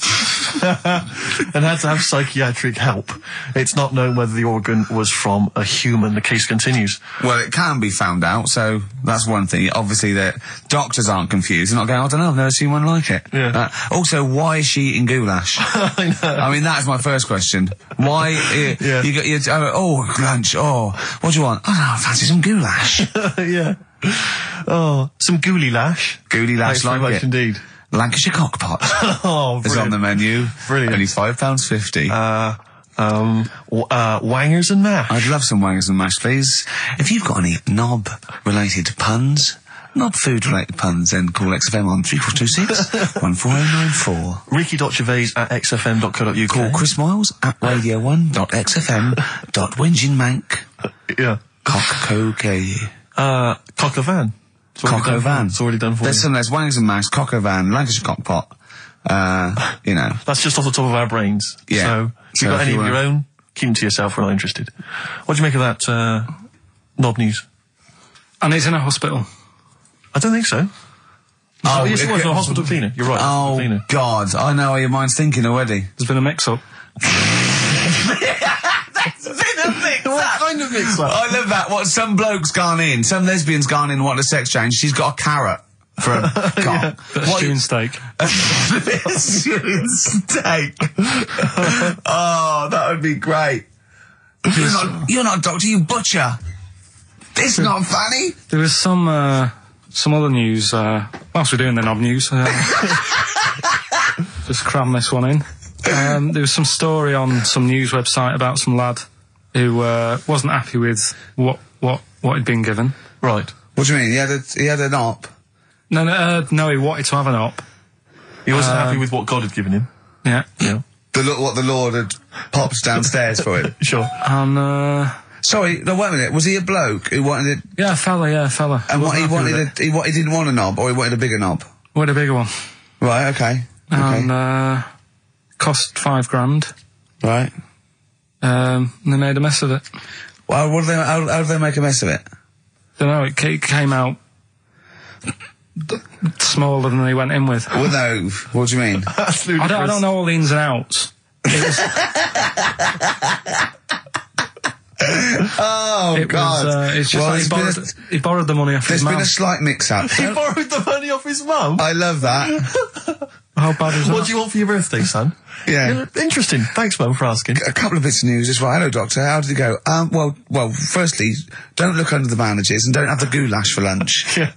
[SPEAKER 2] and had to have psychiatric help. It's not known whether the organ was from a human. The case continues.
[SPEAKER 1] Well, it can be found out, so that's one thing. Obviously, that doctors aren't confused. They're not going, I don't know, I've never seen one like it.
[SPEAKER 2] Yeah.
[SPEAKER 1] Uh, also, why is she eating goulash?
[SPEAKER 2] I know.
[SPEAKER 1] I mean, that's my first question. Why? Uh,
[SPEAKER 2] Yeah.
[SPEAKER 1] You got you, oh, oh, lunch. Oh, what do you want? Oh, no, I fancy some goulash.
[SPEAKER 2] Yeah. Oh, some gooly lash.
[SPEAKER 1] Gooly lash,
[SPEAKER 2] Thanks very
[SPEAKER 1] like
[SPEAKER 2] much
[SPEAKER 1] it.
[SPEAKER 2] indeed.
[SPEAKER 1] Lancashire cockpot
[SPEAKER 2] Oh,
[SPEAKER 1] is on
[SPEAKER 2] brilliant.
[SPEAKER 1] the menu.
[SPEAKER 2] Brilliant.
[SPEAKER 1] Only five pounds fifty.
[SPEAKER 2] Uh, um, w- uh, wangers and mash.
[SPEAKER 1] I'd love some wangers and mash, please. If you've got any knob-related puns, knob-food-related puns, then call X F M on three four two six, one four oh nine four.
[SPEAKER 2] Ricky.Gervais at xfm.co.uk.
[SPEAKER 1] Call Chris Miles at radio one dot x f m dot winginmank
[SPEAKER 2] Yeah.
[SPEAKER 1] cock-co-k.
[SPEAKER 2] Uh, cock a van. It's already
[SPEAKER 1] Cock o'
[SPEAKER 2] done for-
[SPEAKER 1] van.
[SPEAKER 2] It's already done for
[SPEAKER 1] There's
[SPEAKER 2] you.
[SPEAKER 1] some, there's wangers and mash, cock o' van, Lancashire cockpot. Uh, you know.
[SPEAKER 2] That's just off the top of our brains.
[SPEAKER 1] Yeah.
[SPEAKER 2] So, if
[SPEAKER 1] So
[SPEAKER 2] you've got
[SPEAKER 1] if
[SPEAKER 2] any
[SPEAKER 1] you
[SPEAKER 2] of your
[SPEAKER 1] wanna-
[SPEAKER 2] own, keep them to yourself. We're not interested. What do you make of that, uh, knob news?
[SPEAKER 3] And he's in a hospital.
[SPEAKER 2] I don't think so.
[SPEAKER 1] Oh,
[SPEAKER 2] Oh, yes, it was
[SPEAKER 1] it-
[SPEAKER 2] a hospital cleaner. You're right. hospital
[SPEAKER 1] Oh,
[SPEAKER 2] cleaner.
[SPEAKER 1] God. I know how your mind's thinking already.
[SPEAKER 3] There's been a mix-up.
[SPEAKER 2] What kind of mix up?
[SPEAKER 1] I love that. What, some bloke's gone in, some lesbian's gone in, wanted a sex change, she's got a carrot for a cock.
[SPEAKER 3] Bit of stew and steak.
[SPEAKER 1] Stewing steak. Oh, that would be great. You're not, you're not a doctor, you butcher. This is not funny.
[SPEAKER 3] There was some, uh, some other news, uh, whilst we're doing the knob news, uh, just cram this one in. Um, there was some story on some news website about some lad who, uh, wasn't happy with what, what, what he'd been given.
[SPEAKER 2] Right.
[SPEAKER 1] What do you mean? He had a, he had an op?
[SPEAKER 3] No, no, uh, no, he wanted to have an op.
[SPEAKER 2] He wasn't
[SPEAKER 3] Um,
[SPEAKER 2] happy with what God had given him.
[SPEAKER 3] Yeah.
[SPEAKER 2] Yeah.
[SPEAKER 1] The, lo- what the Lord had popped downstairs for him.
[SPEAKER 2] Sure.
[SPEAKER 3] And, uh,
[SPEAKER 1] Sorry, no, wait a minute. Was he a bloke who wanted it?
[SPEAKER 3] yeah, a fella, yeah, a fella.
[SPEAKER 1] And what he
[SPEAKER 3] Wasn't happy
[SPEAKER 1] wanted,
[SPEAKER 3] with
[SPEAKER 1] a, he, what, he didn't want a knob, or he wanted a bigger knob?
[SPEAKER 3] it. Wanted a bigger one.
[SPEAKER 1] Right, okay. Okay.
[SPEAKER 3] And, uh, cost five grand.
[SPEAKER 1] Right.
[SPEAKER 3] Um, and they made a mess of it.
[SPEAKER 1] Well, what do they, how, how do they make a mess of it?
[SPEAKER 3] Don't know, it ca- came out smaller than they went in with.
[SPEAKER 1] Well, no. What do you mean?
[SPEAKER 2] That's
[SPEAKER 3] I don't, I don't know all the ins and outs. It was,
[SPEAKER 1] Oh,
[SPEAKER 3] it
[SPEAKER 1] God.
[SPEAKER 3] was, uh, it's just
[SPEAKER 1] Well,
[SPEAKER 3] like
[SPEAKER 1] it's
[SPEAKER 3] he
[SPEAKER 1] been
[SPEAKER 3] borrowed,
[SPEAKER 1] a-
[SPEAKER 3] he borrowed the money off
[SPEAKER 1] There's
[SPEAKER 3] his
[SPEAKER 1] been
[SPEAKER 3] mum.
[SPEAKER 1] a slight mix-up.
[SPEAKER 2] He borrowed the money off his mum.
[SPEAKER 1] I love that.
[SPEAKER 3] How bad was that?
[SPEAKER 2] What do you want for your birthday, son?
[SPEAKER 1] Yeah.
[SPEAKER 2] Interesting. Thanks, Mum, for asking.
[SPEAKER 1] A couple of bits of news as well. Hello, Doctor. How did it go? Um, well, well, firstly, don't look under the bandages and don't have the goulash for lunch.
[SPEAKER 2] it,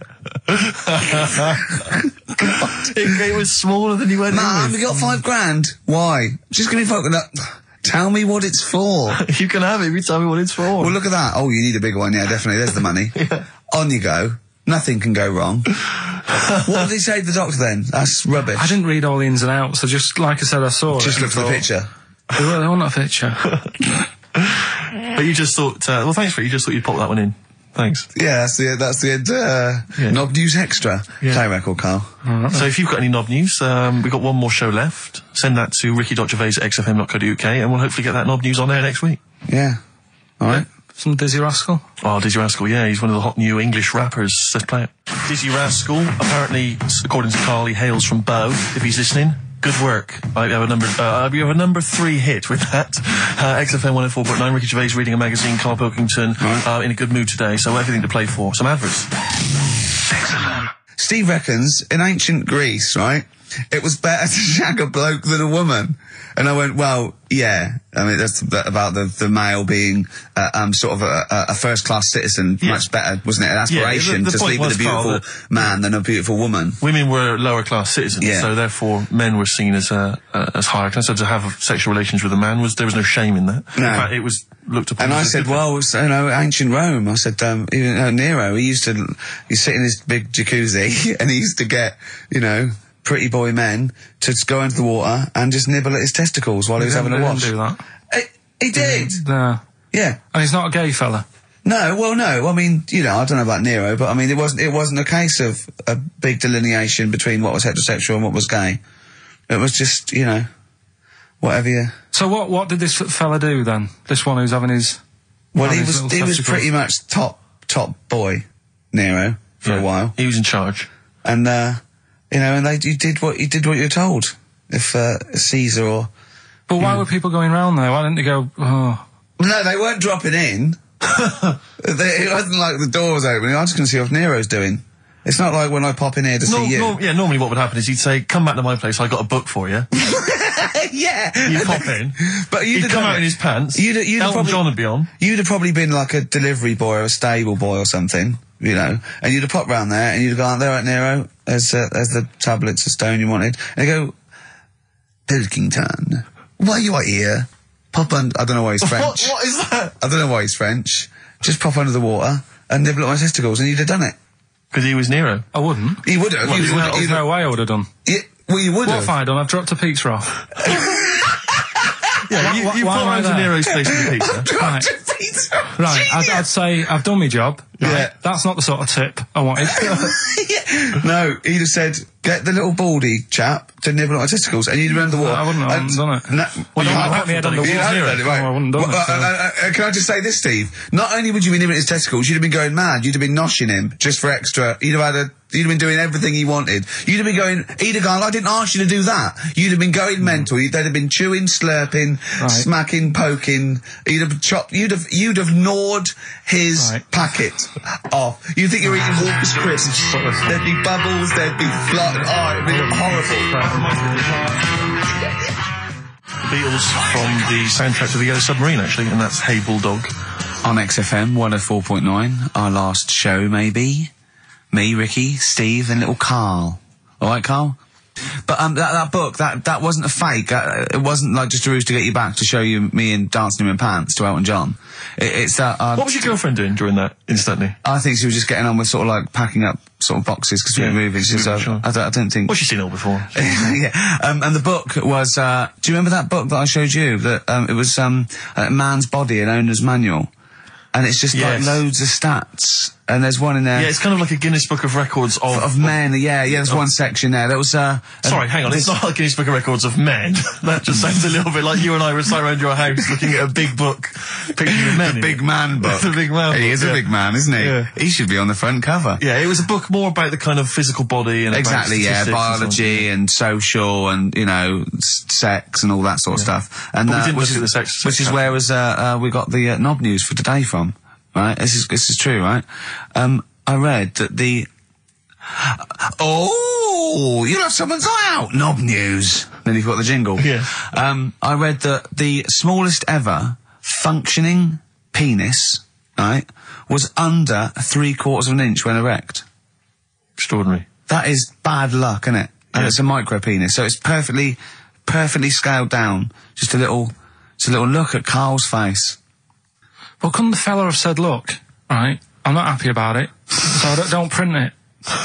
[SPEAKER 2] it was smaller than you went in
[SPEAKER 1] Mum,
[SPEAKER 2] with.
[SPEAKER 1] you got five grand. Why? Just give me fucking that. Tell me what it's for.
[SPEAKER 2] You can have it if you tell me what it's for.
[SPEAKER 1] Well, look at that. Oh, you need a big one. Yeah, definitely. There's the money.
[SPEAKER 2] Yeah.
[SPEAKER 1] On you go. Nothing can go wrong. What did he say to the doctor then? That's rubbish.
[SPEAKER 3] I didn't read all the ins and outs. I just, like I said, I saw
[SPEAKER 1] Just
[SPEAKER 3] it.
[SPEAKER 1] look for the
[SPEAKER 3] thought,
[SPEAKER 1] picture.
[SPEAKER 3] They were- they want a picture.
[SPEAKER 2] But you just thought, uh, well, thanks for it. You just thought you'd pop that one in. Thanks.
[SPEAKER 1] Yeah, that's the that's the end. Uh,
[SPEAKER 2] Yeah.
[SPEAKER 1] Knob News Extra.
[SPEAKER 2] Yeah.
[SPEAKER 1] Play record, Carl.
[SPEAKER 2] So if you've got any knob news, um, we've got one more show left. Send that to ricky dot gervais at x f m dot co dot u k and we'll hopefully get that knob news on there next week.
[SPEAKER 1] Yeah. All right.
[SPEAKER 3] Some Dizzy Rascal.
[SPEAKER 2] Oh, Dizzy Rascal, yeah, he's one of the hot new English rappers. Let's play it. Dizzy Rascal, apparently, according to Carl, he hails from Bow, if he's listening. Good work. I have a number, uh, you have a number three hit with that. Uh, X F M one oh four point nine, Ricky Gervais reading a magazine, Carl Pilkington,
[SPEAKER 1] Right.
[SPEAKER 2] uh, in a good mood today, so everything to play for. Some adverts.
[SPEAKER 1] Steve reckons in ancient Greece, right, it was better to shag a bloke than a woman. And I went, well, yeah. I mean, that's that about the, the male being uh, um sort of a, a first-class citizen.
[SPEAKER 2] Yeah.
[SPEAKER 1] Much better, wasn't it? An aspiration
[SPEAKER 2] Yeah, the- the
[SPEAKER 1] to
[SPEAKER 2] point
[SPEAKER 1] sleep with a
[SPEAKER 2] was, Carl,
[SPEAKER 1] beautiful
[SPEAKER 2] that-
[SPEAKER 1] man than a beautiful woman.
[SPEAKER 2] Women were lower class citizens,
[SPEAKER 1] Yeah.
[SPEAKER 2] so therefore men were seen as uh, uh, as higher class. So to have sexual relations with a man was there was no shame in that.
[SPEAKER 1] No.
[SPEAKER 2] In fact, it was looked upon.
[SPEAKER 1] And I
[SPEAKER 2] as a
[SPEAKER 1] said,
[SPEAKER 2] good thing.
[SPEAKER 1] well, it's, you know, ancient Rome. I said, um, even uh, Nero, he used to, he'd sit in his big jacuzzi and he used to get, you know, pretty boy men to just go into the water and just nibble at his testicles while he was having a
[SPEAKER 3] They
[SPEAKER 1] wash.
[SPEAKER 3] didn't do that.
[SPEAKER 1] He, he did.
[SPEAKER 3] No.
[SPEAKER 1] Yeah.
[SPEAKER 3] And he's not a gay fella.
[SPEAKER 1] No, well, no. I mean, you know, I don't know about Nero, but I mean, it wasn't. It wasn't a case of a big delineation between what was heterosexual and what was gay. It was just, you know, whatever you.
[SPEAKER 3] So what what did this f- fella do then? This one who's having his...
[SPEAKER 1] Well, he
[SPEAKER 3] having
[SPEAKER 1] was.
[SPEAKER 3] his little
[SPEAKER 1] He was
[SPEAKER 3] testicles?
[SPEAKER 1] pretty much top top boy, Nero, for
[SPEAKER 2] Yeah.
[SPEAKER 1] a while,
[SPEAKER 2] He was in charge.
[SPEAKER 1] and uh, you know, and they you did what you did what you were told. If uh, Caesar or
[SPEAKER 3] But why were people going round there? Why didn't they go, oh...
[SPEAKER 1] no, they weren't dropping in. they, it wasn't like the door was opening. I'm just going to see what Nero's doing. It's not like when I pop in here to
[SPEAKER 2] No,
[SPEAKER 1] see you.
[SPEAKER 2] no, yeah, normally what would happen is he'd say, come back to my place, I got a book for you.
[SPEAKER 1] Yeah,
[SPEAKER 2] You'd pop in.
[SPEAKER 1] But you'd
[SPEAKER 2] He'd
[SPEAKER 1] have
[SPEAKER 2] come
[SPEAKER 1] done
[SPEAKER 2] out
[SPEAKER 1] it.
[SPEAKER 2] in his pants.
[SPEAKER 1] You'd, you'd have
[SPEAKER 2] Elton
[SPEAKER 1] probably,
[SPEAKER 2] John would be on.
[SPEAKER 1] You'd have probably been like a delivery boy or a stable boy or something, you know, and you'd have popped round there and you'd have gone, there right, Nero, there's, uh, there's the tablets of stone you wanted. And they go, Pilkington, why you are here? Pop under, I don't know why he's French.
[SPEAKER 2] What, what is that?
[SPEAKER 1] I don't know why he's French. Just pop under the water and nibble at my testicles and you'd have done it.
[SPEAKER 2] Because he was Nero.
[SPEAKER 3] I wouldn't.
[SPEAKER 1] You would have.
[SPEAKER 2] Well,
[SPEAKER 1] You'd
[SPEAKER 2] you would
[SPEAKER 1] have.
[SPEAKER 2] have.
[SPEAKER 1] You'd
[SPEAKER 3] There's
[SPEAKER 1] have.
[SPEAKER 3] no way I would have done.
[SPEAKER 1] Yeah, well, you would
[SPEAKER 3] What
[SPEAKER 1] have.
[SPEAKER 3] have I done? I've dropped a pizza off.
[SPEAKER 2] Yeah,
[SPEAKER 3] Why-
[SPEAKER 2] you,
[SPEAKER 3] why-
[SPEAKER 2] you
[SPEAKER 3] why
[SPEAKER 2] put
[SPEAKER 3] am I
[SPEAKER 2] around to
[SPEAKER 3] there?
[SPEAKER 2] Nero's place with the pizza.
[SPEAKER 3] Right. Right, I'd, I'd say I've done my job. Right?
[SPEAKER 1] Yeah.
[SPEAKER 3] That's not the sort of tip I wanted.
[SPEAKER 1] No, he'd have said, get the little baldy chap to nibble at my testicles, and you'd have run the water.
[SPEAKER 3] I wouldn't have
[SPEAKER 1] And-
[SPEAKER 3] done it.
[SPEAKER 1] No,
[SPEAKER 2] Well, you
[SPEAKER 1] you
[SPEAKER 2] might
[SPEAKER 1] can't-
[SPEAKER 2] have
[SPEAKER 3] me
[SPEAKER 2] done it.
[SPEAKER 3] done it.
[SPEAKER 1] You
[SPEAKER 2] He was
[SPEAKER 1] haven't
[SPEAKER 2] Nero.
[SPEAKER 1] done it, right.
[SPEAKER 3] No, I wouldn't have done
[SPEAKER 1] Well,
[SPEAKER 3] it, so-
[SPEAKER 1] uh, uh, uh, can I just say this, Steve? Not only would you be nibbling his testicles, you'd have been going mad. You'd have been noshing him just for extra. You'd have had a. You'd have been doing everything he wanted. You'd have been going. He'd have gone. I didn't ask you to do that. You'd have been going mental. You'd, they'd have been chewing, slurping,
[SPEAKER 3] Right.
[SPEAKER 1] smacking, poking. You'd have chopped. You'd have. You'd have gnawed his
[SPEAKER 3] Right.
[SPEAKER 1] packet off. You think you're eating Walker's crisps? There'd be bubbles. There'd be flood. Oh, it'd be horrible.
[SPEAKER 2] The Beatles from the soundtrack to The Yellow Submarine, actually, and that's Hey Bulldog.
[SPEAKER 1] On X F M one oh four point nine, our last show, maybe. Me, Ricky, Steve, and little Carl. All right, Carl? But um, that, that book, that, that wasn't a fake. Uh, it wasn't like just a ruse to get you back to show you me and dancing in my pants to Elton John. It, it's that... Uh,
[SPEAKER 2] What was your girlfriend doing during that, instantly?
[SPEAKER 1] I think she was just getting on with sort of like packing up sort of boxes because we
[SPEAKER 2] Yeah,
[SPEAKER 1] were moving.
[SPEAKER 2] she's
[SPEAKER 1] So,
[SPEAKER 2] moving, sure.
[SPEAKER 1] I, don't, I don't think...
[SPEAKER 2] Well, she's seen it all before.
[SPEAKER 1] yeah. Um, and the book was, uh, do you remember that book that I showed you? That, um, it was, um, a Man's Body, an Owner's Manual. And it's just
[SPEAKER 2] Yes.
[SPEAKER 1] like loads of stats. And there's one in there.
[SPEAKER 2] Yeah, it's kind of like a Guinness Book of Records of...
[SPEAKER 1] Of men, yeah, yeah, there's one section there. There was, uh...
[SPEAKER 2] Sorry,
[SPEAKER 1] uh,
[SPEAKER 2] hang on, it's not like Guinness Book of Records of men. That just sounds a little bit like you and I were sat around your house looking at a big book, pictures of men. in
[SPEAKER 1] Big
[SPEAKER 2] it.
[SPEAKER 1] man book.
[SPEAKER 2] The big man
[SPEAKER 1] He
[SPEAKER 2] book,
[SPEAKER 1] is a
[SPEAKER 2] yeah.
[SPEAKER 1] big man, isn't he?
[SPEAKER 2] Yeah.
[SPEAKER 1] He should be on the front cover.
[SPEAKER 2] Yeah, it was a book more about the kind of physical body and about
[SPEAKER 1] Exactly, yeah,
[SPEAKER 2] statistics and so on.
[SPEAKER 1] biology and social and, you know, s- sex and all that sort of stuff. And,
[SPEAKER 2] But we
[SPEAKER 1] uh,
[SPEAKER 2] didn't
[SPEAKER 1] which
[SPEAKER 2] look
[SPEAKER 1] is,
[SPEAKER 2] at the sex-
[SPEAKER 1] which
[SPEAKER 2] sex
[SPEAKER 1] is where was, uh, uh, we got the uh, knob news for today from, right? This is, this is true, right? Um, I read that the, oh, you have someone's eye out, knob news. Then you've got the jingle.
[SPEAKER 2] Yeah.
[SPEAKER 1] Um, I read that the smallest ever functioning penis, right, was under three quarters of an inch when erect.
[SPEAKER 2] Extraordinary.
[SPEAKER 1] That is bad luck, isn't it? And
[SPEAKER 2] Yeah.
[SPEAKER 1] it's a micro penis, so it's perfectly, perfectly scaled down. Just a little, It's a little look at Carl's face.
[SPEAKER 3] Well, couldn't the fella have said, look, right, I'm not happy about it, so don't, don't print it.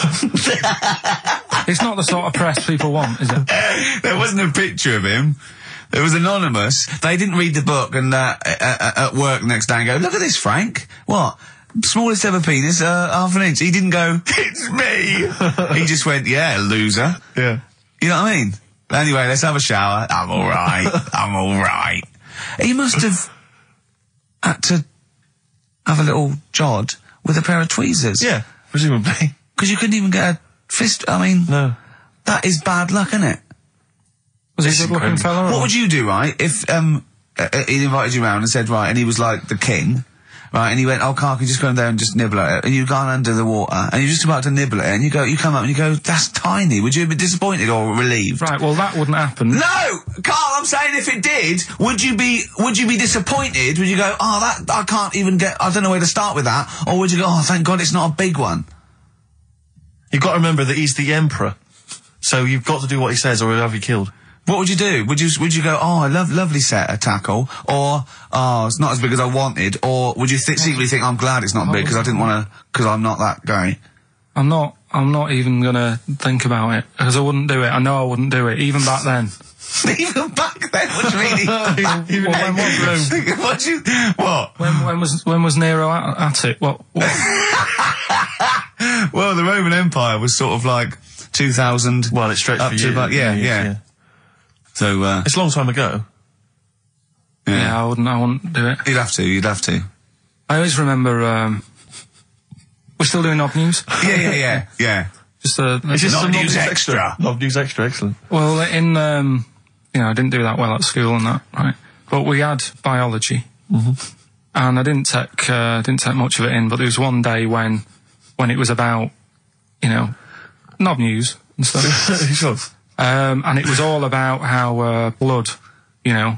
[SPEAKER 3] It's not the sort of press people want, is it?
[SPEAKER 1] There wasn't a picture of him. It was anonymous. They didn't read the book and uh, uh, at work next day and go, look at this, Frank. What? Smallest ever penis, uh, half an inch. He didn't go, it's me. He just went, yeah, loser.
[SPEAKER 2] Yeah.
[SPEAKER 1] You know what I mean? Anyway, let's have a shower. I'm all right. I'm all right. He must have had to have a little jod with a pair of tweezers.
[SPEAKER 2] Yeah, presumably.
[SPEAKER 1] Because you couldn't even get a fist. I mean,
[SPEAKER 2] No.
[SPEAKER 1] that is bad luck, isn't it?
[SPEAKER 3] Was he a good-looking fella?
[SPEAKER 1] What
[SPEAKER 3] or-
[SPEAKER 1] would you do, right, if um uh, uh, he invited you round and said, right, and he was like the king, right, and he went, oh, Carl, can you just go in there and just nibble at it? And you've gone under the water, and you're just about to nibble at it, and you go, you come up and you go, that's tiny. Would you be disappointed or relieved?
[SPEAKER 3] Right, well, that wouldn't happen.
[SPEAKER 1] No, Carl, I'm saying if it did, would you be, would you be disappointed? Would you go, oh, that, I can't even get, I don't know where to start with that? Or would you go, oh, thank God it's not a big one?
[SPEAKER 2] You've got to remember that he's the emperor. So you've got to do what he says or he'll have you killed.
[SPEAKER 1] What would you do? Would you would you go, oh, I love lovely set of tackle, or oh, it's not as big as I wanted, or would you th secretly think I'm glad it's not big because I didn't want to because I'm not that guy?
[SPEAKER 3] I'm not, I'm not even gonna think about it, because I wouldn't do it. I know I wouldn't do it, even back then.
[SPEAKER 1] Even back then, what do you mean? Even back
[SPEAKER 2] Even
[SPEAKER 1] then?
[SPEAKER 2] when was Rome?
[SPEAKER 1] What do you what?
[SPEAKER 3] When, when was, when was Nero at, at it? What, what?
[SPEAKER 1] Well, the Roman Empire was sort of like two thousand.
[SPEAKER 2] Well, it stretched
[SPEAKER 1] up
[SPEAKER 2] for
[SPEAKER 1] to
[SPEAKER 2] years,
[SPEAKER 1] about yeah,
[SPEAKER 2] years,
[SPEAKER 1] yeah.
[SPEAKER 2] yeah.
[SPEAKER 1] So uh,
[SPEAKER 2] It's a long time ago.
[SPEAKER 1] yeah.
[SPEAKER 3] Yeah, I wouldn't, I wouldn't do it.
[SPEAKER 1] You'd have to. You'd have to.
[SPEAKER 3] I always remember, um, we're still doing Odd News.
[SPEAKER 1] Yeah, yeah, yeah, yeah.
[SPEAKER 3] Just, uh,
[SPEAKER 2] It's just
[SPEAKER 1] Not
[SPEAKER 2] some
[SPEAKER 1] news
[SPEAKER 2] Knob
[SPEAKER 1] extra.
[SPEAKER 2] Knob News Extra, excellent.
[SPEAKER 3] well, in, um, you know, I didn't do that well at school and that, right? But we had biology.
[SPEAKER 2] Mm-hmm.
[SPEAKER 3] And I didn't take, uh, didn't take much of it in, but there was one day when, when it was about, you know, Knob News and stuff.
[SPEAKER 2] Sure.
[SPEAKER 3] Um, and it was all about how, uh, blood, you know,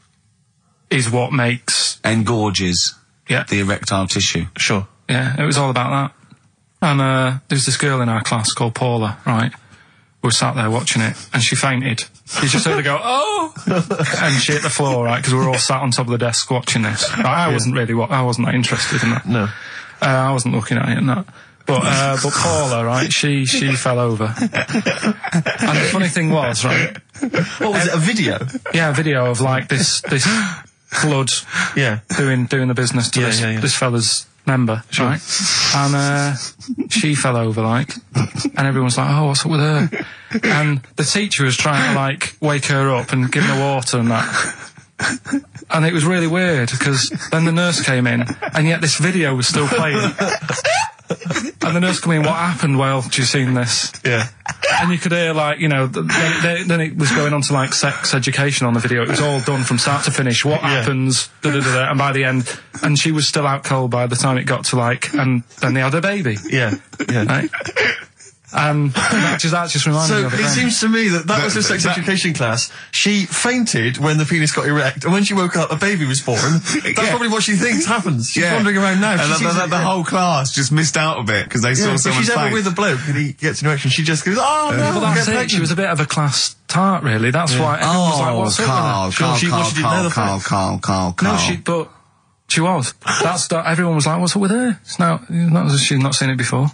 [SPEAKER 3] is what makes,
[SPEAKER 1] Engorges
[SPEAKER 3] yeah,
[SPEAKER 1] the erectile tissue.
[SPEAKER 2] Sure.
[SPEAKER 3] yeah, it was all about that. And, uh, there's this girl in our class called Paula, right? We were sat there watching it, and she fainted. You just heard her go, oh! And she hit the floor, right? Because we were all sat on top of the desk watching this. Right, I wasn't really, wa- I wasn't that interested in that.
[SPEAKER 2] No.
[SPEAKER 3] Uh, I wasn't looking at it and that. But, uh, but Paula, right, she, she fell over. And the funny thing was, right,
[SPEAKER 2] What was it, a video?
[SPEAKER 3] yeah, a video of like this, this blood
[SPEAKER 2] Yeah.
[SPEAKER 3] doing, doing the business to
[SPEAKER 2] Yeah,
[SPEAKER 3] this,
[SPEAKER 2] yeah, yeah.
[SPEAKER 3] this fella's member, right? And, uh, she fell over, like, and everyone's like, oh, what's up with her? And the teacher was trying to, like, wake her up and give her water and that. And it was really weird, because then the nurse came in, and yet this video was still playing. And the nurse came in, what happened while you seen this?
[SPEAKER 2] Yeah.
[SPEAKER 3] And you could hear, like, you know, th then, then it was going on to, like, sex education on the video. It was all done from start to finish. What
[SPEAKER 2] Yeah.
[SPEAKER 3] happens, da, da, da, da, and by the end, and she was still out cold by the time it got to, like, and then they had a baby,
[SPEAKER 2] Yeah. Yeah.
[SPEAKER 3] right? And that just, that just reminded
[SPEAKER 2] So
[SPEAKER 3] me of it.
[SPEAKER 2] it
[SPEAKER 3] then.
[SPEAKER 2] seems to me that that was her sex
[SPEAKER 1] that-
[SPEAKER 2] education class. She fainted when the penis got erect, and when she woke up, a baby was born. That's
[SPEAKER 1] Yeah.
[SPEAKER 2] probably what she thinks happens. She's wandering around now.
[SPEAKER 1] And
[SPEAKER 2] She
[SPEAKER 1] the,
[SPEAKER 2] sees
[SPEAKER 1] the,
[SPEAKER 2] it-
[SPEAKER 1] the whole class just missed out a bit because they
[SPEAKER 2] Yeah,
[SPEAKER 1] saw
[SPEAKER 2] if
[SPEAKER 1] someone's
[SPEAKER 2] she's ever
[SPEAKER 1] face.
[SPEAKER 2] with a bloke and he gets an erection, she just goes, oh, no,
[SPEAKER 3] Well,
[SPEAKER 2] I'll
[SPEAKER 3] that's
[SPEAKER 2] get
[SPEAKER 3] it.
[SPEAKER 2] pregnant.
[SPEAKER 3] She was a bit of a class tart, really. That's why everyone was like,
[SPEAKER 1] Oh,
[SPEAKER 3] what's up with her?
[SPEAKER 1] Carl,
[SPEAKER 2] Sure,
[SPEAKER 1] Carl,
[SPEAKER 2] she-
[SPEAKER 1] Carl,
[SPEAKER 2] what, she didn't know
[SPEAKER 1] Carl,
[SPEAKER 2] the
[SPEAKER 1] Carl,
[SPEAKER 2] facts?
[SPEAKER 1] Carl, Carl, Carl.
[SPEAKER 3] No, she, but she was. That's that. Everyone was like, "What's up with her?" It's now, not as if she'd not seen it before.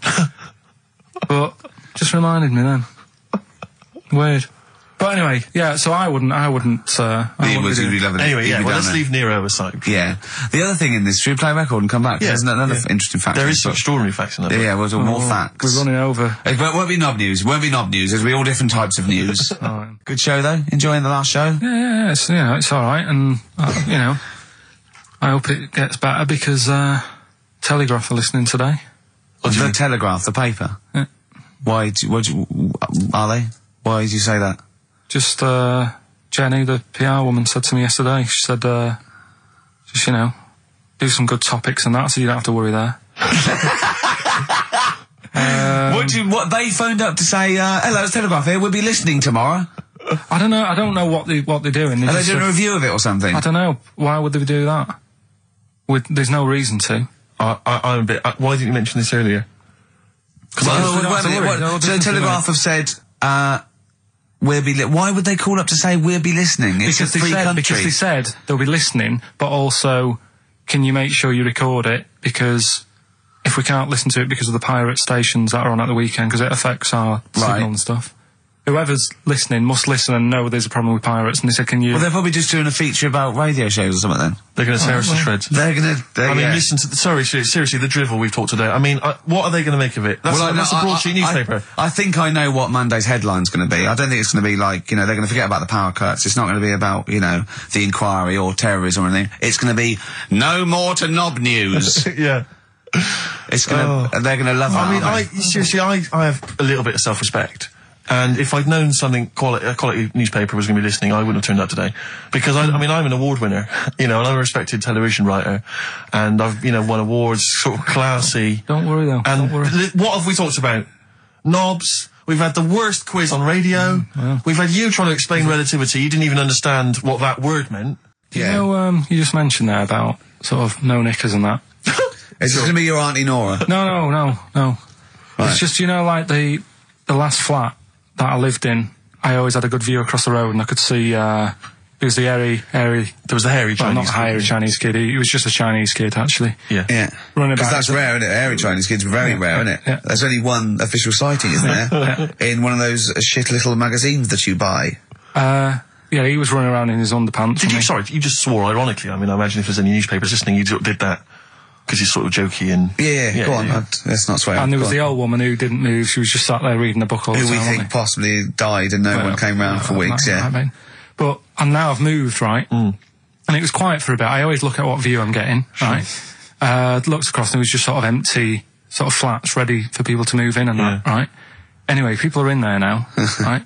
[SPEAKER 3] But just reminded me then. Weird. But anyway, yeah. So I wouldn't. I wouldn't. Uh, I
[SPEAKER 1] He
[SPEAKER 3] wouldn't
[SPEAKER 1] was,
[SPEAKER 3] be
[SPEAKER 1] he'd be
[SPEAKER 3] doing-
[SPEAKER 1] loving it.
[SPEAKER 2] Anyway,
[SPEAKER 1] He'd
[SPEAKER 2] yeah,
[SPEAKER 1] be
[SPEAKER 2] well,
[SPEAKER 1] down
[SPEAKER 2] let's
[SPEAKER 1] there.
[SPEAKER 2] leave Nero aside.
[SPEAKER 1] Yeah. The other thing in this, should we play a record and come back?
[SPEAKER 2] Yeah,
[SPEAKER 1] There's another
[SPEAKER 2] yeah.
[SPEAKER 1] interesting fact.
[SPEAKER 2] There
[SPEAKER 1] in
[SPEAKER 2] is
[SPEAKER 1] this
[SPEAKER 2] some
[SPEAKER 1] book.
[SPEAKER 2] extraordinary facts in that.
[SPEAKER 1] Yeah,
[SPEAKER 2] book.
[SPEAKER 1] yeah, well, there's more
[SPEAKER 3] Oh,
[SPEAKER 1] facts.
[SPEAKER 3] We're running over.
[SPEAKER 1] It won't, won't be knob news. Won't be knob news. There'll be all different types of news.
[SPEAKER 3] Alright.
[SPEAKER 1] Good show, though. Enjoying the last show?
[SPEAKER 3] Yeah, yeah, yeah. It's, you know, it's all right, and uh, you know, I hope it gets better because uh, Telegraph are listening today.
[SPEAKER 2] What do you
[SPEAKER 1] The
[SPEAKER 2] mean?
[SPEAKER 1] Telegraph, the paper.
[SPEAKER 3] Yeah.
[SPEAKER 1] Why? Do, what do you, are they? Why did you say that?
[SPEAKER 3] Just uh, Jenny, the P R woman, said to me yesterday. She said, uh, just you know, do some good topics and that, so you don't have to worry there. um,
[SPEAKER 1] what do you, what they phoned up to say? Uh, Hello, it's Telegraph here. We'll be listening tomorrow.
[SPEAKER 3] I don't know. I don't know what they what they're doing. They
[SPEAKER 1] Are they
[SPEAKER 3] just
[SPEAKER 1] doing a
[SPEAKER 3] said-
[SPEAKER 1] review of it or something?
[SPEAKER 3] I don't know. Why would they do that? With, there's no reason to.
[SPEAKER 2] I, I, I'm a bit. Uh, why didn't you mention this earlier?
[SPEAKER 1] Well,
[SPEAKER 3] we don't
[SPEAKER 1] wait a
[SPEAKER 3] have to
[SPEAKER 1] minute,
[SPEAKER 3] worry.
[SPEAKER 1] what-
[SPEAKER 3] No,
[SPEAKER 1] so
[SPEAKER 3] different
[SPEAKER 1] Telegraph have said, uh, we'll be. Li- Why would they call up to say we'll be listening? It's
[SPEAKER 3] because
[SPEAKER 1] a
[SPEAKER 3] they
[SPEAKER 1] free
[SPEAKER 3] said
[SPEAKER 1] country.
[SPEAKER 3] because they said they'll be listening, but also, can you make sure you record it, because if we can't listen to it because of the pirate stations that are on at the weekend, because it affects our
[SPEAKER 1] Right.
[SPEAKER 3] signal and stuff. Whoever's listening must listen and know there's a problem with pirates, and they said, can you...
[SPEAKER 1] Well, they're probably just doing a feature about radio shows or something then.
[SPEAKER 2] They're going to tear us to
[SPEAKER 3] well.
[SPEAKER 2] shreds.
[SPEAKER 1] They're gonna. They're,
[SPEAKER 2] I mean,
[SPEAKER 1] yeah.
[SPEAKER 2] listen to the, sorry, ser- seriously, the drivel we've talked today. I mean, uh, what are they going to make of it? That's,
[SPEAKER 1] Well, I know-
[SPEAKER 2] that's a
[SPEAKER 1] I-
[SPEAKER 2] broadsheet
[SPEAKER 1] I-
[SPEAKER 2] newspaper.
[SPEAKER 1] I, I think I know what Monday's headline's going to be. I don't think it's going to be like, you know, they're going to forget about the power cuts. It's not going to be about, you know, the inquiry or terrorism or anything. It's going to be no more to knob news.
[SPEAKER 2] yeah.
[SPEAKER 1] It's going to,
[SPEAKER 2] Oh.
[SPEAKER 1] they're going to love that.
[SPEAKER 2] I mean, I
[SPEAKER 1] aren't they?
[SPEAKER 2] seriously, I, I have a little bit of self-respect. And if I'd known something quality, a quality newspaper was going to be listening, I wouldn't have turned up today. Because I, I mean, I'm an award winner, you know, and I'm a respected television writer, and I've, you know, won awards, sort of classy.
[SPEAKER 3] Don't worry, though.
[SPEAKER 2] And
[SPEAKER 3] Don't worry.
[SPEAKER 2] li- what have we talked about? Knobs. We've had the worst quiz on radio.
[SPEAKER 3] Mm,
[SPEAKER 2] We've had you trying to explain relativity. You didn't even understand what that word meant.
[SPEAKER 3] You know, um, you just mentioned there about sort of no knickers and that.
[SPEAKER 1] Is this going to be your Auntie Nora?
[SPEAKER 3] No, no, no, no.
[SPEAKER 1] Right.
[SPEAKER 3] It's just, you know, like the the last flat that I lived in, I always had a good view across the road, and I could see, uh, it was the hairy, hairy,
[SPEAKER 2] There was the hairy
[SPEAKER 3] well,
[SPEAKER 2] Chinese.
[SPEAKER 3] not hairy
[SPEAKER 2] kid.
[SPEAKER 3] Chinese kid, he, he was just a Chinese kid, actually.
[SPEAKER 2] Yeah.
[SPEAKER 1] Yeah.
[SPEAKER 3] Running
[SPEAKER 1] Because
[SPEAKER 3] about.
[SPEAKER 1] that's rare, isn't it? Hairy Chinese kids, very rare, isn't it?
[SPEAKER 3] yeah.
[SPEAKER 1] There's only one official sighting, isn't there? In one of those uh, shit little magazines that you buy.
[SPEAKER 3] Uh, yeah, he was running around in his underpants.
[SPEAKER 2] Did
[SPEAKER 3] wasn't
[SPEAKER 2] you,
[SPEAKER 3] he?
[SPEAKER 2] sorry, you just swore ironically. I mean, I imagine if there's any newspapers listening, you sort of did that. Because he's sort of jokey and...
[SPEAKER 1] Yeah, yeah,
[SPEAKER 2] Yeah,
[SPEAKER 1] go on.
[SPEAKER 2] yeah.
[SPEAKER 1] I'd- Let's not swear.
[SPEAKER 3] And there
[SPEAKER 1] Go
[SPEAKER 3] was
[SPEAKER 1] on.
[SPEAKER 3] the old woman who didn't move, she was just sat there reading a book all the
[SPEAKER 1] Who we
[SPEAKER 3] time,
[SPEAKER 1] think
[SPEAKER 3] wasn't
[SPEAKER 1] possibly died and no
[SPEAKER 3] Well,
[SPEAKER 1] one came round for
[SPEAKER 3] uh,
[SPEAKER 1] weeks,
[SPEAKER 3] that-
[SPEAKER 1] yeah.
[SPEAKER 3] that mean. But, and now I've moved, right?
[SPEAKER 2] Mm.
[SPEAKER 3] And it was quiet for a bit. I always look at what view I'm getting, right? Uh, looked across and it was just sort of empty, sort of flats ready for people to move in and that,
[SPEAKER 2] Yeah.
[SPEAKER 3] right? Anyway, people are in there now, right?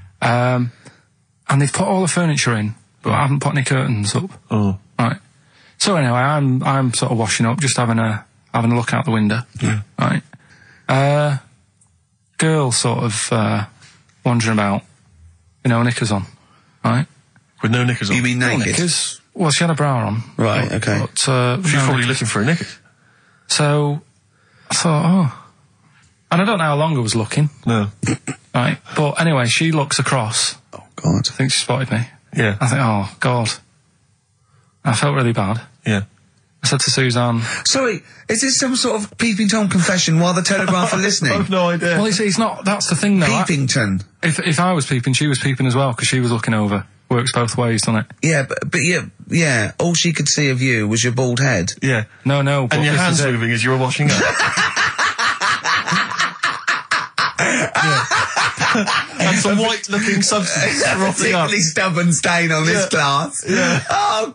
[SPEAKER 3] Um, and they've put all the furniture in, but I haven't put any curtains up,
[SPEAKER 2] Oh.
[SPEAKER 3] right? So anyway, I'm, I'm sort of washing up, just having a, having a look out the window,
[SPEAKER 2] Yeah.
[SPEAKER 3] right? Uh, girl sort of, uh, wandering about, you know, knickers on, right?
[SPEAKER 2] With no knickers on.
[SPEAKER 1] You mean
[SPEAKER 3] No
[SPEAKER 1] naked?
[SPEAKER 3] knickers. Well, she had a bra on.
[SPEAKER 1] Right,
[SPEAKER 3] but-
[SPEAKER 1] okay.
[SPEAKER 3] But, uh,
[SPEAKER 2] She's
[SPEAKER 3] no
[SPEAKER 2] probably
[SPEAKER 3] knickers.
[SPEAKER 2] looking for a knicker.
[SPEAKER 3] So, I thought, oh. And I don't know how long I was looking,
[SPEAKER 2] No.
[SPEAKER 3] right? But anyway, she looks across.
[SPEAKER 1] Oh, God.
[SPEAKER 3] I think she spotted me.
[SPEAKER 2] Yeah.
[SPEAKER 3] I think, oh, God. I felt really bad.
[SPEAKER 2] Yeah.
[SPEAKER 3] I said to Suzanne,
[SPEAKER 1] Sorry, is this some sort of Peeping Tom confession while the Telegraph are listening?
[SPEAKER 2] I've no idea.
[SPEAKER 3] well, it's, it's not, that's the thing though. I-
[SPEAKER 1] Peepington.
[SPEAKER 3] if, if I was peeping, she was peeping as well, because she was looking over. Works both ways, doesn't it?
[SPEAKER 1] Yeah, but, but yeah, yeah, all she could see of you was your bald head.
[SPEAKER 2] Yeah.
[SPEAKER 3] No, no. But
[SPEAKER 2] And your
[SPEAKER 3] this
[SPEAKER 2] hands
[SPEAKER 3] is it.
[SPEAKER 2] moving as you were washing up. Yeah. And some white-looking substance frothing up.
[SPEAKER 1] Particularly stubborn stain on this
[SPEAKER 2] Yeah.
[SPEAKER 1] glass.
[SPEAKER 2] Yeah.
[SPEAKER 1] Oh,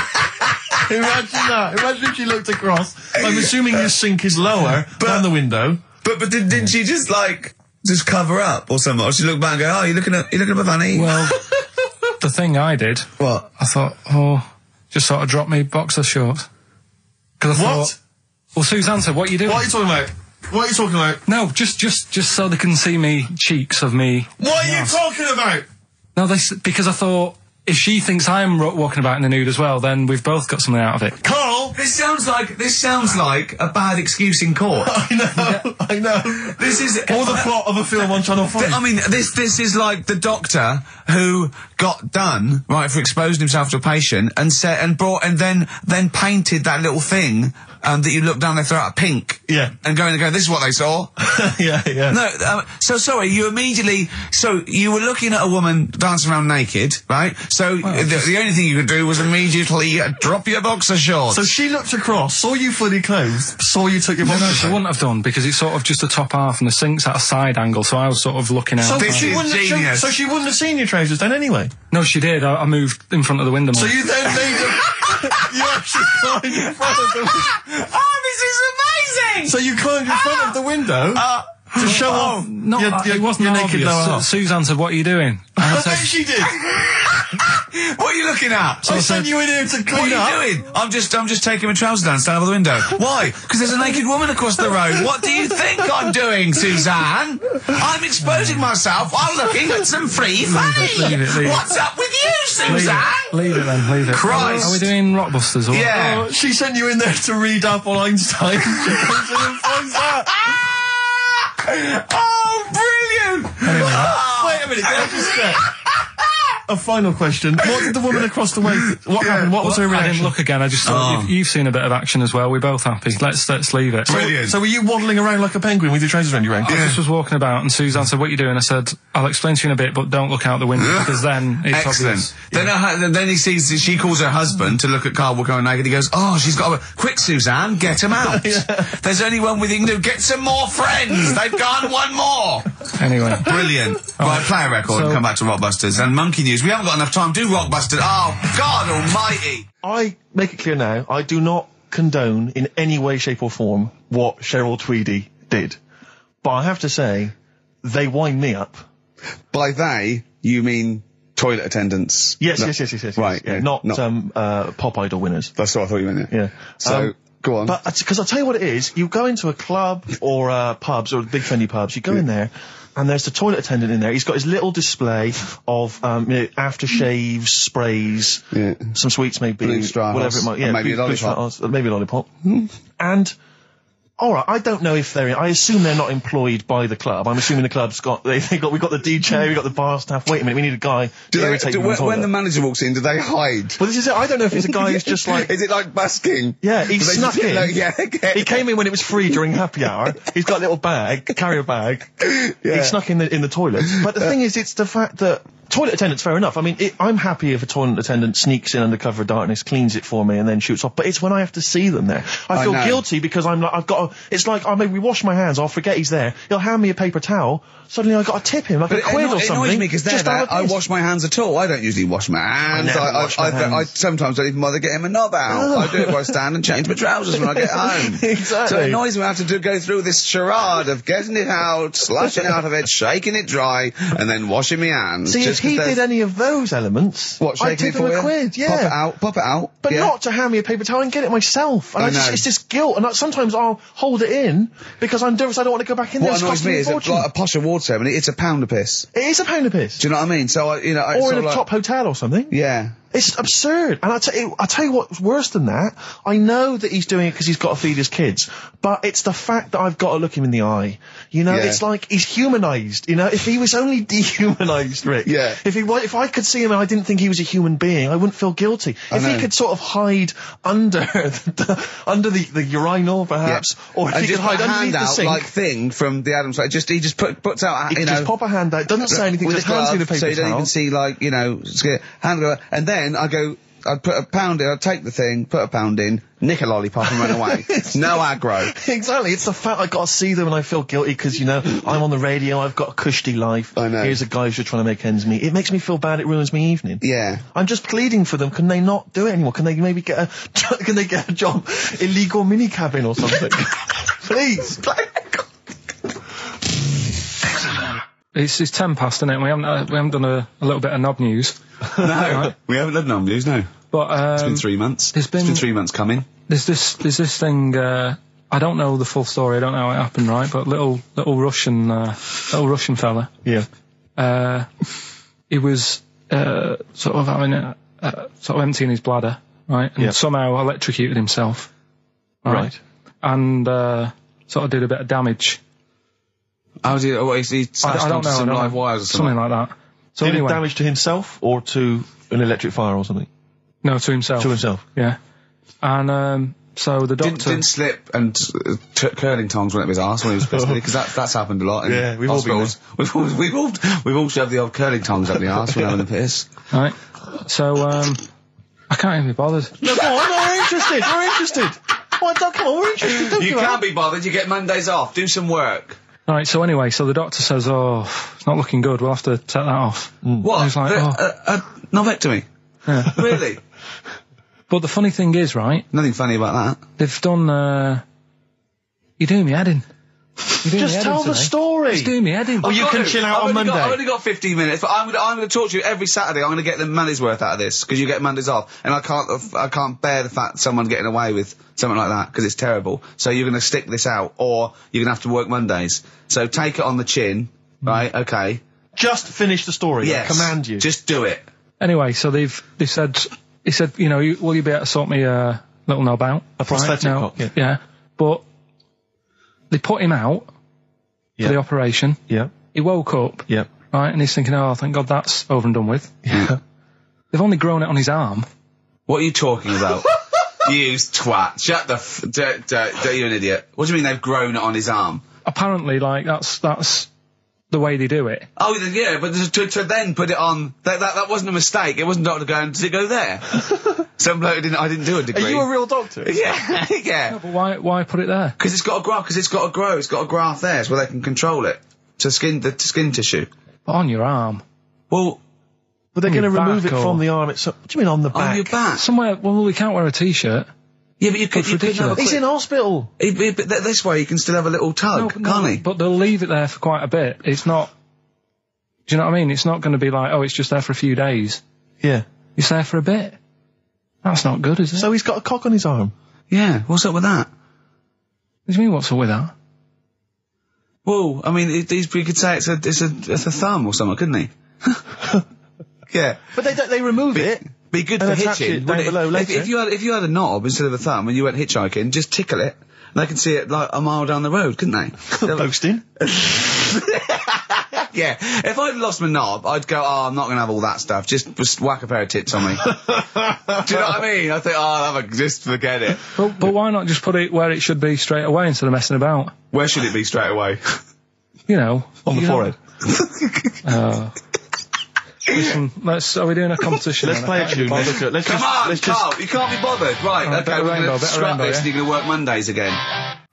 [SPEAKER 1] God.
[SPEAKER 2] Imagine that. Imagine if she looked across. I'm assuming your sink is lower than the window.
[SPEAKER 1] But, but did, didn't she just, like, just cover up or something? Or she looked back and go, oh, you're looking at, you're looking at my honey?
[SPEAKER 3] Well, the thing I did,
[SPEAKER 1] What?
[SPEAKER 3] I thought, oh, just sort of drop me boxer shorts. Because I
[SPEAKER 2] What?
[SPEAKER 3] thought, well, Suzanne said, what are you doing?
[SPEAKER 2] What are you talking about? What are you talking about?
[SPEAKER 3] No, just, just, just so they can see me cheeks of me.
[SPEAKER 2] What are you talking about?
[SPEAKER 3] No, they s- because I thought if she thinks I'm ro- walking about in the nude as well, then we've both got something out of it.
[SPEAKER 2] Carl!
[SPEAKER 1] This sounds like, this sounds like a bad excuse in court.
[SPEAKER 2] I know, I know.
[SPEAKER 1] This is...
[SPEAKER 2] Or the plot of a film on Channel five.
[SPEAKER 1] I mean, this this is like the doctor who got done right for exposing himself to a patient and said and brought and then then painted that little thing um, that you look down their throat pink.
[SPEAKER 2] Yeah.
[SPEAKER 1] And going and go, this is what they saw.
[SPEAKER 2] yeah, yeah.
[SPEAKER 1] No, um, so sorry, you immediately, so you were looking at a woman dancing around naked, right? So the, the only thing you could do was immediately uh, drop your boxer shorts.
[SPEAKER 2] So she looked across, saw you fully clothed, saw you took your
[SPEAKER 3] No,
[SPEAKER 2] boxers
[SPEAKER 3] no, she
[SPEAKER 2] off.
[SPEAKER 3] wouldn't have done because it's sort of just the top half and the sink's at a side angle, so I was sort of looking out.
[SPEAKER 2] So
[SPEAKER 1] This
[SPEAKER 2] she,
[SPEAKER 1] is
[SPEAKER 2] wouldn't have,
[SPEAKER 1] genius.
[SPEAKER 2] so she wouldn't have seen your trousers then anyway.
[SPEAKER 3] No, she did. I, I moved in front of the window more.
[SPEAKER 2] So you then made a... you actually climbed in front of the window.
[SPEAKER 1] oh, this is amazing!
[SPEAKER 2] So you climbed in front of the window
[SPEAKER 1] Uh,
[SPEAKER 2] to show
[SPEAKER 1] oh,
[SPEAKER 2] off
[SPEAKER 3] no,
[SPEAKER 2] your,
[SPEAKER 3] I-
[SPEAKER 2] your,
[SPEAKER 3] it wasn't
[SPEAKER 2] your naked
[SPEAKER 3] obvious.
[SPEAKER 2] lower
[SPEAKER 3] Su-
[SPEAKER 2] half.
[SPEAKER 3] Suzanne said, what are you doing? And I
[SPEAKER 2] I
[SPEAKER 3] said,
[SPEAKER 2] bet she did.
[SPEAKER 1] what are you looking at?
[SPEAKER 2] I sent you in here to
[SPEAKER 1] What
[SPEAKER 2] clean
[SPEAKER 1] are
[SPEAKER 2] up.
[SPEAKER 1] you doing? I'm just, I'm just taking my trousers down, stand over the window. Why? Because there's a naked woman across the road. What do you think I'm doing, Suzanne? I'm exposing myself while looking at some free fame.
[SPEAKER 3] leave it, leave it.
[SPEAKER 1] What's up with you,
[SPEAKER 3] leave
[SPEAKER 1] Suzanne?
[SPEAKER 3] it, leave it then, leave it.
[SPEAKER 1] Christ.
[SPEAKER 3] Are we doing Rockbusters or what?
[SPEAKER 1] Yeah.
[SPEAKER 2] Oh, she sent you in there to read up on Einstein. She comes in and finds that.
[SPEAKER 1] Oh, brilliant!
[SPEAKER 3] Anyway,
[SPEAKER 1] Oh,
[SPEAKER 2] Wait a minute. minute, can I just check? A final question. What did the woman across the way... What happened? What was her
[SPEAKER 3] I
[SPEAKER 2] reaction?
[SPEAKER 3] didn't look again. I just thought,
[SPEAKER 1] Oh.
[SPEAKER 3] you've, you've seen a bit of action as well. We're both happy. Let's let's leave it.
[SPEAKER 1] Brilliant.
[SPEAKER 2] So were you waddling around like a penguin with your trousers around your ankles?
[SPEAKER 3] I just was walking about, and Suzanne said, "What are you doing?" I said, "I'll explain to you in a bit, but don't look out the window because then it's
[SPEAKER 1] Excellent.
[SPEAKER 3] obvious."
[SPEAKER 1] Then, her, then he sees, she calls her husband to look at Carl going naked. He goes, oh, she's got a... Quick, Suzanne, get him out. There's only one with you can do. Get some more friends. They've gone one more.
[SPEAKER 3] Anyway,
[SPEAKER 1] Brilliant. Right, play a record
[SPEAKER 3] So-
[SPEAKER 1] and come back to Rockbusters. And Monkey News. We haven't got enough time. Do Rockbusters. Oh, God almighty.
[SPEAKER 2] I make it clear now, I do not condone in any way, shape or form what Cheryl Tweedy did. But I have to say, they wind me up.
[SPEAKER 1] By they, you mean toilet attendants?
[SPEAKER 2] Yes,
[SPEAKER 1] No-
[SPEAKER 2] yes, yes, yes, yes.
[SPEAKER 1] Right,
[SPEAKER 2] Yeah,
[SPEAKER 1] yeah,
[SPEAKER 2] not,
[SPEAKER 1] not-
[SPEAKER 2] um, uh, Pop Idol winners.
[SPEAKER 1] That's what I thought you meant.
[SPEAKER 2] Yeah.
[SPEAKER 1] So,
[SPEAKER 2] Um,
[SPEAKER 1] go on.
[SPEAKER 2] But, because I'll tell you what it is, you go into a club or, uh, pubs or big trendy pubs, you go in there, and there's the toilet attendant in there. He's got his little display of, um, you know, aftershaves, sprays,
[SPEAKER 1] Yeah.
[SPEAKER 2] some sweets maybe,
[SPEAKER 1] Blue Stratos,
[SPEAKER 2] whatever it might, yeah,
[SPEAKER 1] and maybe a
[SPEAKER 2] blue- blue
[SPEAKER 1] lollipop.
[SPEAKER 2] Stratos, uh, maybe a lollipop. And, alright, I don't know if they're, I assume they're not employed by the club. I'm assuming the club's got, they, they got, we got the D J, we got the bar staff, wait a minute, we need a guy
[SPEAKER 1] do
[SPEAKER 2] to
[SPEAKER 1] they,
[SPEAKER 2] irritate
[SPEAKER 1] do,
[SPEAKER 2] people in
[SPEAKER 1] when,
[SPEAKER 2] the
[SPEAKER 1] when the
[SPEAKER 2] toilet.
[SPEAKER 1] manager walks in, do they hide?
[SPEAKER 2] Well, this is it, I don't know if it's a guy who's just like,
[SPEAKER 1] Is it like busking?
[SPEAKER 2] yeah, he
[SPEAKER 1] Do they
[SPEAKER 2] snuck
[SPEAKER 1] just-
[SPEAKER 2] in.
[SPEAKER 1] like, yeah, okay.
[SPEAKER 2] He came in when it was free during happy hour. He's got a little bag, carrier bag.
[SPEAKER 1] Yeah.
[SPEAKER 2] He snuck in the in the toilet. But the thing is, it's the fact that toilet attendants, fair enough. I mean, it, I'm happy if a toilet attendant sneaks in under cover of darkness, cleans it for me, and then shoots off. But it's when I have to see them there. I
[SPEAKER 1] I
[SPEAKER 2] feel
[SPEAKER 1] know.
[SPEAKER 2] guilty because I'm like, I've got. To, it's like I maybe wash my hands. I'll forget he's there. He'll hand me a paper towel. Suddenly I got to tip him like
[SPEAKER 1] But
[SPEAKER 2] a
[SPEAKER 1] it,
[SPEAKER 2] quid
[SPEAKER 1] anno-
[SPEAKER 2] or
[SPEAKER 1] it
[SPEAKER 2] something.
[SPEAKER 1] annoys me because they're
[SPEAKER 2] just
[SPEAKER 1] there.
[SPEAKER 2] out of
[SPEAKER 1] I
[SPEAKER 2] piss.
[SPEAKER 1] wash my hands at all. I don't usually wash my hands.
[SPEAKER 2] never
[SPEAKER 1] I,
[SPEAKER 2] wash
[SPEAKER 1] I,
[SPEAKER 2] my
[SPEAKER 1] I, I
[SPEAKER 2] hands.
[SPEAKER 1] sometimes don't even bother getting my knob out. I do it while I stand and change my trousers when I get home.
[SPEAKER 2] Exactly.
[SPEAKER 1] So it annoys me I have to do, go through this charade of getting it out, slushing out of it, shaking it dry, and then washing my hands.
[SPEAKER 2] See, if
[SPEAKER 1] just 'cause
[SPEAKER 2] he
[SPEAKER 1] there's-
[SPEAKER 2] did any of those elements,
[SPEAKER 1] What,
[SPEAKER 2] I'd
[SPEAKER 1] shaking
[SPEAKER 2] tip
[SPEAKER 1] it for
[SPEAKER 2] him a
[SPEAKER 1] you?
[SPEAKER 2] quid. Yeah.
[SPEAKER 1] Pop it out, pop it out.
[SPEAKER 2] But
[SPEAKER 1] yeah.
[SPEAKER 2] not to hand me a paper towel and get it myself. And I
[SPEAKER 1] I
[SPEAKER 2] just,
[SPEAKER 1] know.
[SPEAKER 2] it's this guilt. And I, sometimes I'll hold it in because I'm nervous I don't want to go back in there.
[SPEAKER 1] What
[SPEAKER 2] It's
[SPEAKER 1] annoys
[SPEAKER 2] costing
[SPEAKER 1] me
[SPEAKER 2] a
[SPEAKER 1] is that,
[SPEAKER 2] fortune.
[SPEAKER 1] like a posh award ceremony, it's a pound a piss.
[SPEAKER 2] It is a pound a piss.
[SPEAKER 1] Do you know what I mean? So I, you know, I
[SPEAKER 2] Or
[SPEAKER 1] sort
[SPEAKER 2] in a
[SPEAKER 1] of like,
[SPEAKER 2] top hotel or something.
[SPEAKER 1] yeah.
[SPEAKER 2] It's absurd. And I tell you, I tell you what's worse than that. I know that he's doing it because he's got to feed his kids, but it's the fact that I've got to look him in the eye. You know,
[SPEAKER 1] Yeah.
[SPEAKER 2] it's like he's humanized. You know, if he was only dehumanized, Rick.
[SPEAKER 1] Yeah.
[SPEAKER 2] If he wa- if I could see him and I didn't think he was a human being, I wouldn't feel guilty. If he
[SPEAKER 1] know.
[SPEAKER 2] could sort of hide under the, under the, the urinal, perhaps, or if
[SPEAKER 1] and
[SPEAKER 2] he
[SPEAKER 1] just
[SPEAKER 2] could hide
[SPEAKER 1] put a
[SPEAKER 2] underneath the
[SPEAKER 1] handout
[SPEAKER 2] sink.
[SPEAKER 1] like thing from the Adams Family. Just he just put, puts out,
[SPEAKER 2] he
[SPEAKER 1] you
[SPEAKER 2] could
[SPEAKER 1] know,
[SPEAKER 2] just pop a hand out. Doesn't say anything.
[SPEAKER 1] with
[SPEAKER 2] Just
[SPEAKER 1] a
[SPEAKER 2] hands me the
[SPEAKER 1] glove,
[SPEAKER 2] paper
[SPEAKER 1] so you don't
[SPEAKER 2] towel.
[SPEAKER 1] even see like you know, just get hand go, and then I go. I'd put a pound in, I'd take the thing, put a pound in, nick a lollipop and run away. No aggro.
[SPEAKER 2] Exactly. It's the fact I got to see them and I feel guilty because, you know, I'm on the radio, I've got a cushy life.
[SPEAKER 1] I know.
[SPEAKER 2] Here's a guy who's just trying to make ends meet. It makes me feel bad, it ruins my evening.
[SPEAKER 1] Yeah.
[SPEAKER 2] I'm just pleading for them. Can they not do it anymore? Can they maybe get a, can they get a job? Illegal mini cabin or something? Please.
[SPEAKER 3] it's, it's ten past, isn't it? We haven't uh, we haven't done a, a little bit of knob news,
[SPEAKER 1] No, we haven't done no news, no.
[SPEAKER 3] but um,
[SPEAKER 1] It's been three months.
[SPEAKER 3] there's been-
[SPEAKER 1] it's been three months coming.
[SPEAKER 3] there's this there's this thing. Uh, I don't know the full story. I don't know how it happened, right? But little little Russian uh, little Russian fella.
[SPEAKER 2] Yeah.
[SPEAKER 3] Uh, he was uh, sort of having a, uh, sort of emptying his bladder, right? And
[SPEAKER 2] Yeah.
[SPEAKER 3] somehow electrocuted himself,
[SPEAKER 2] Right.
[SPEAKER 3] And uh, sort of did a bit of damage.
[SPEAKER 1] How did he, oh, he, he
[SPEAKER 3] I,
[SPEAKER 1] smashed
[SPEAKER 3] I don't
[SPEAKER 1] onto
[SPEAKER 3] know.
[SPEAKER 1] some
[SPEAKER 3] I don't
[SPEAKER 1] live
[SPEAKER 3] know.
[SPEAKER 1] wires or something?
[SPEAKER 3] something like that. So
[SPEAKER 2] Did
[SPEAKER 3] anyway,
[SPEAKER 2] it damage to himself or to an electric fire or something?
[SPEAKER 3] no, to himself.
[SPEAKER 2] To himself.
[SPEAKER 3] Yeah. And um, so the doctor.
[SPEAKER 1] Didn't, didn't slip and uh, t- curling tongs went up his arse when he was pissed, because that, that's happened a lot in
[SPEAKER 2] Yeah, we've all been
[SPEAKER 1] hospitals. We've all, we've all, we've all shoved the old curling tongs up the arse when having a piss.
[SPEAKER 3] Right. So um, I can't even be bothered.
[SPEAKER 2] No, go on, we're interested, we're interested. Why, don't, come on, we're interested. Don't
[SPEAKER 1] You
[SPEAKER 2] do
[SPEAKER 1] can't
[SPEAKER 2] that.
[SPEAKER 1] be bothered, you get Mondays off, do some work.
[SPEAKER 3] Right. So anyway, so the doctor says, "Oh, it's not looking good. We'll have to take that off."
[SPEAKER 1] What?
[SPEAKER 3] He's like,
[SPEAKER 1] The-
[SPEAKER 3] oh.
[SPEAKER 1] a, a novectomy?
[SPEAKER 3] Yeah.
[SPEAKER 1] Really?
[SPEAKER 3] But the funny thing is, right?
[SPEAKER 1] Nothing funny about that.
[SPEAKER 3] They've done. Uh, you're doing me head in. You're doing
[SPEAKER 2] Just
[SPEAKER 3] me head
[SPEAKER 2] tell
[SPEAKER 3] in
[SPEAKER 2] the
[SPEAKER 3] today.
[SPEAKER 2] story.
[SPEAKER 3] Just doing me head in.
[SPEAKER 2] Oh, you
[SPEAKER 1] I've
[SPEAKER 2] can
[SPEAKER 1] got to.
[SPEAKER 2] chill out
[SPEAKER 1] I've
[SPEAKER 2] on
[SPEAKER 1] only
[SPEAKER 2] Monday.
[SPEAKER 1] Got, I've only got fifteen minutes, but I'm going I'm to talk to you every Saturday. I'm going to get the money's worth out of this, because you get Mondays off, and I can't I can't bear the fact someone's getting away with something like that, because it's terrible. So you're going to stick this out, or you're going to have to work Mondays. So take it on the chin, right? Okay.
[SPEAKER 2] Just finish the story.
[SPEAKER 1] Yes.
[SPEAKER 2] I command you.
[SPEAKER 1] Just do it.
[SPEAKER 3] Anyway, so they've they said he said, you know, you, will you be able to sort me a little knob out?
[SPEAKER 2] A prosthetic
[SPEAKER 3] Right? No,
[SPEAKER 2] cock, yeah.
[SPEAKER 3] yeah. But they put him out
[SPEAKER 2] Yeah.
[SPEAKER 3] for the operation.
[SPEAKER 2] Yeah.
[SPEAKER 3] He woke up.
[SPEAKER 2] Yeah.
[SPEAKER 3] right? And he's thinking, oh, thank God that's over and done with.
[SPEAKER 2] Yeah.
[SPEAKER 3] They've only grown it on his arm.
[SPEAKER 1] What are you talking about? You twat. Shut the f- d- d- d- you're an idiot. What do you mean they've grown it on his arm?
[SPEAKER 3] Apparently, like, that's that's the way they do it.
[SPEAKER 1] Oh, yeah, but to, to then put it on... That, that that wasn't a mistake. It wasn't doctor going, did it go there? Some bloke didn't... I didn't do a degree.
[SPEAKER 2] Are you a real doctor?
[SPEAKER 1] Yeah, yeah.
[SPEAKER 3] No, but why why put it there?
[SPEAKER 1] Because it's got to grow. Because it's got to grow. It's got to graft there, so they can control it to skin the to skin tissue.
[SPEAKER 3] But on your arm.
[SPEAKER 1] Well,
[SPEAKER 2] But they're
[SPEAKER 3] On
[SPEAKER 2] going to
[SPEAKER 3] your
[SPEAKER 2] remove
[SPEAKER 3] back
[SPEAKER 2] it
[SPEAKER 3] or-
[SPEAKER 2] from the arm itself. What do you mean on the back?
[SPEAKER 1] on your back.
[SPEAKER 3] Somewhere, well, we can't wear a t-shirt.
[SPEAKER 1] Yeah, but you could.
[SPEAKER 3] That's
[SPEAKER 1] You could have a
[SPEAKER 3] ridiculous.
[SPEAKER 2] He's
[SPEAKER 1] quick,
[SPEAKER 2] in hospital.
[SPEAKER 1] he, he, but th- this way, you can still have a little tug,
[SPEAKER 3] but
[SPEAKER 1] can't
[SPEAKER 3] no,
[SPEAKER 1] he?
[SPEAKER 3] But they'll leave it there for quite a bit. It's not... Do you know what I mean? It's not going to be like, oh, it's just there for a few days.
[SPEAKER 2] Yeah.
[SPEAKER 3] It's there for a bit. That's not good, is it?
[SPEAKER 2] So he's got a cock on his arm.
[SPEAKER 1] Yeah. What's up with that?
[SPEAKER 3] What do you mean, what's up with that?
[SPEAKER 1] Well, I mean, it, he's, you could say it's a it's a it's a thumb or something, couldn't he? Yeah.
[SPEAKER 2] But they don't, they remove it.
[SPEAKER 1] Be good
[SPEAKER 2] And
[SPEAKER 1] for
[SPEAKER 2] attach
[SPEAKER 1] hitching.
[SPEAKER 2] it down
[SPEAKER 1] wouldn't
[SPEAKER 2] below
[SPEAKER 1] If,
[SPEAKER 2] later.
[SPEAKER 1] if you had if you had a knob instead of a thumb and you went hitchhiking, just tickle it, and they can see it like a mile down the road, couldn't they?
[SPEAKER 2] Posting.
[SPEAKER 1] Yeah. If I'd lost my knob, I'd go, oh, I'm not going to have all that stuff. Just, just whack a pair of tits on me. Do you know what I mean? I think, oh, I'll have a, just forget it.
[SPEAKER 3] But, but why not just put it where it should be straight away instead of messing about?
[SPEAKER 1] Where should it be straight away?
[SPEAKER 3] You know.
[SPEAKER 2] On the
[SPEAKER 3] you know-
[SPEAKER 2] forehead.
[SPEAKER 3] Uh, listen, let's, are we doing a competition?
[SPEAKER 2] Let's
[SPEAKER 3] then?
[SPEAKER 2] play
[SPEAKER 3] I
[SPEAKER 2] a
[SPEAKER 3] can't be
[SPEAKER 2] tune. Let's,
[SPEAKER 3] bothered.
[SPEAKER 2] let's
[SPEAKER 1] Come
[SPEAKER 2] just,
[SPEAKER 1] on,
[SPEAKER 2] let's
[SPEAKER 1] Carl,
[SPEAKER 2] just,
[SPEAKER 1] you can't be bothered. Right,
[SPEAKER 3] Oh,
[SPEAKER 1] okay,
[SPEAKER 3] bit of
[SPEAKER 1] we're
[SPEAKER 3] rainbow,
[SPEAKER 1] going to
[SPEAKER 3] bit of
[SPEAKER 1] scrap
[SPEAKER 3] rainbow,
[SPEAKER 1] this
[SPEAKER 3] yeah?
[SPEAKER 1] and you're going to work Mondays again.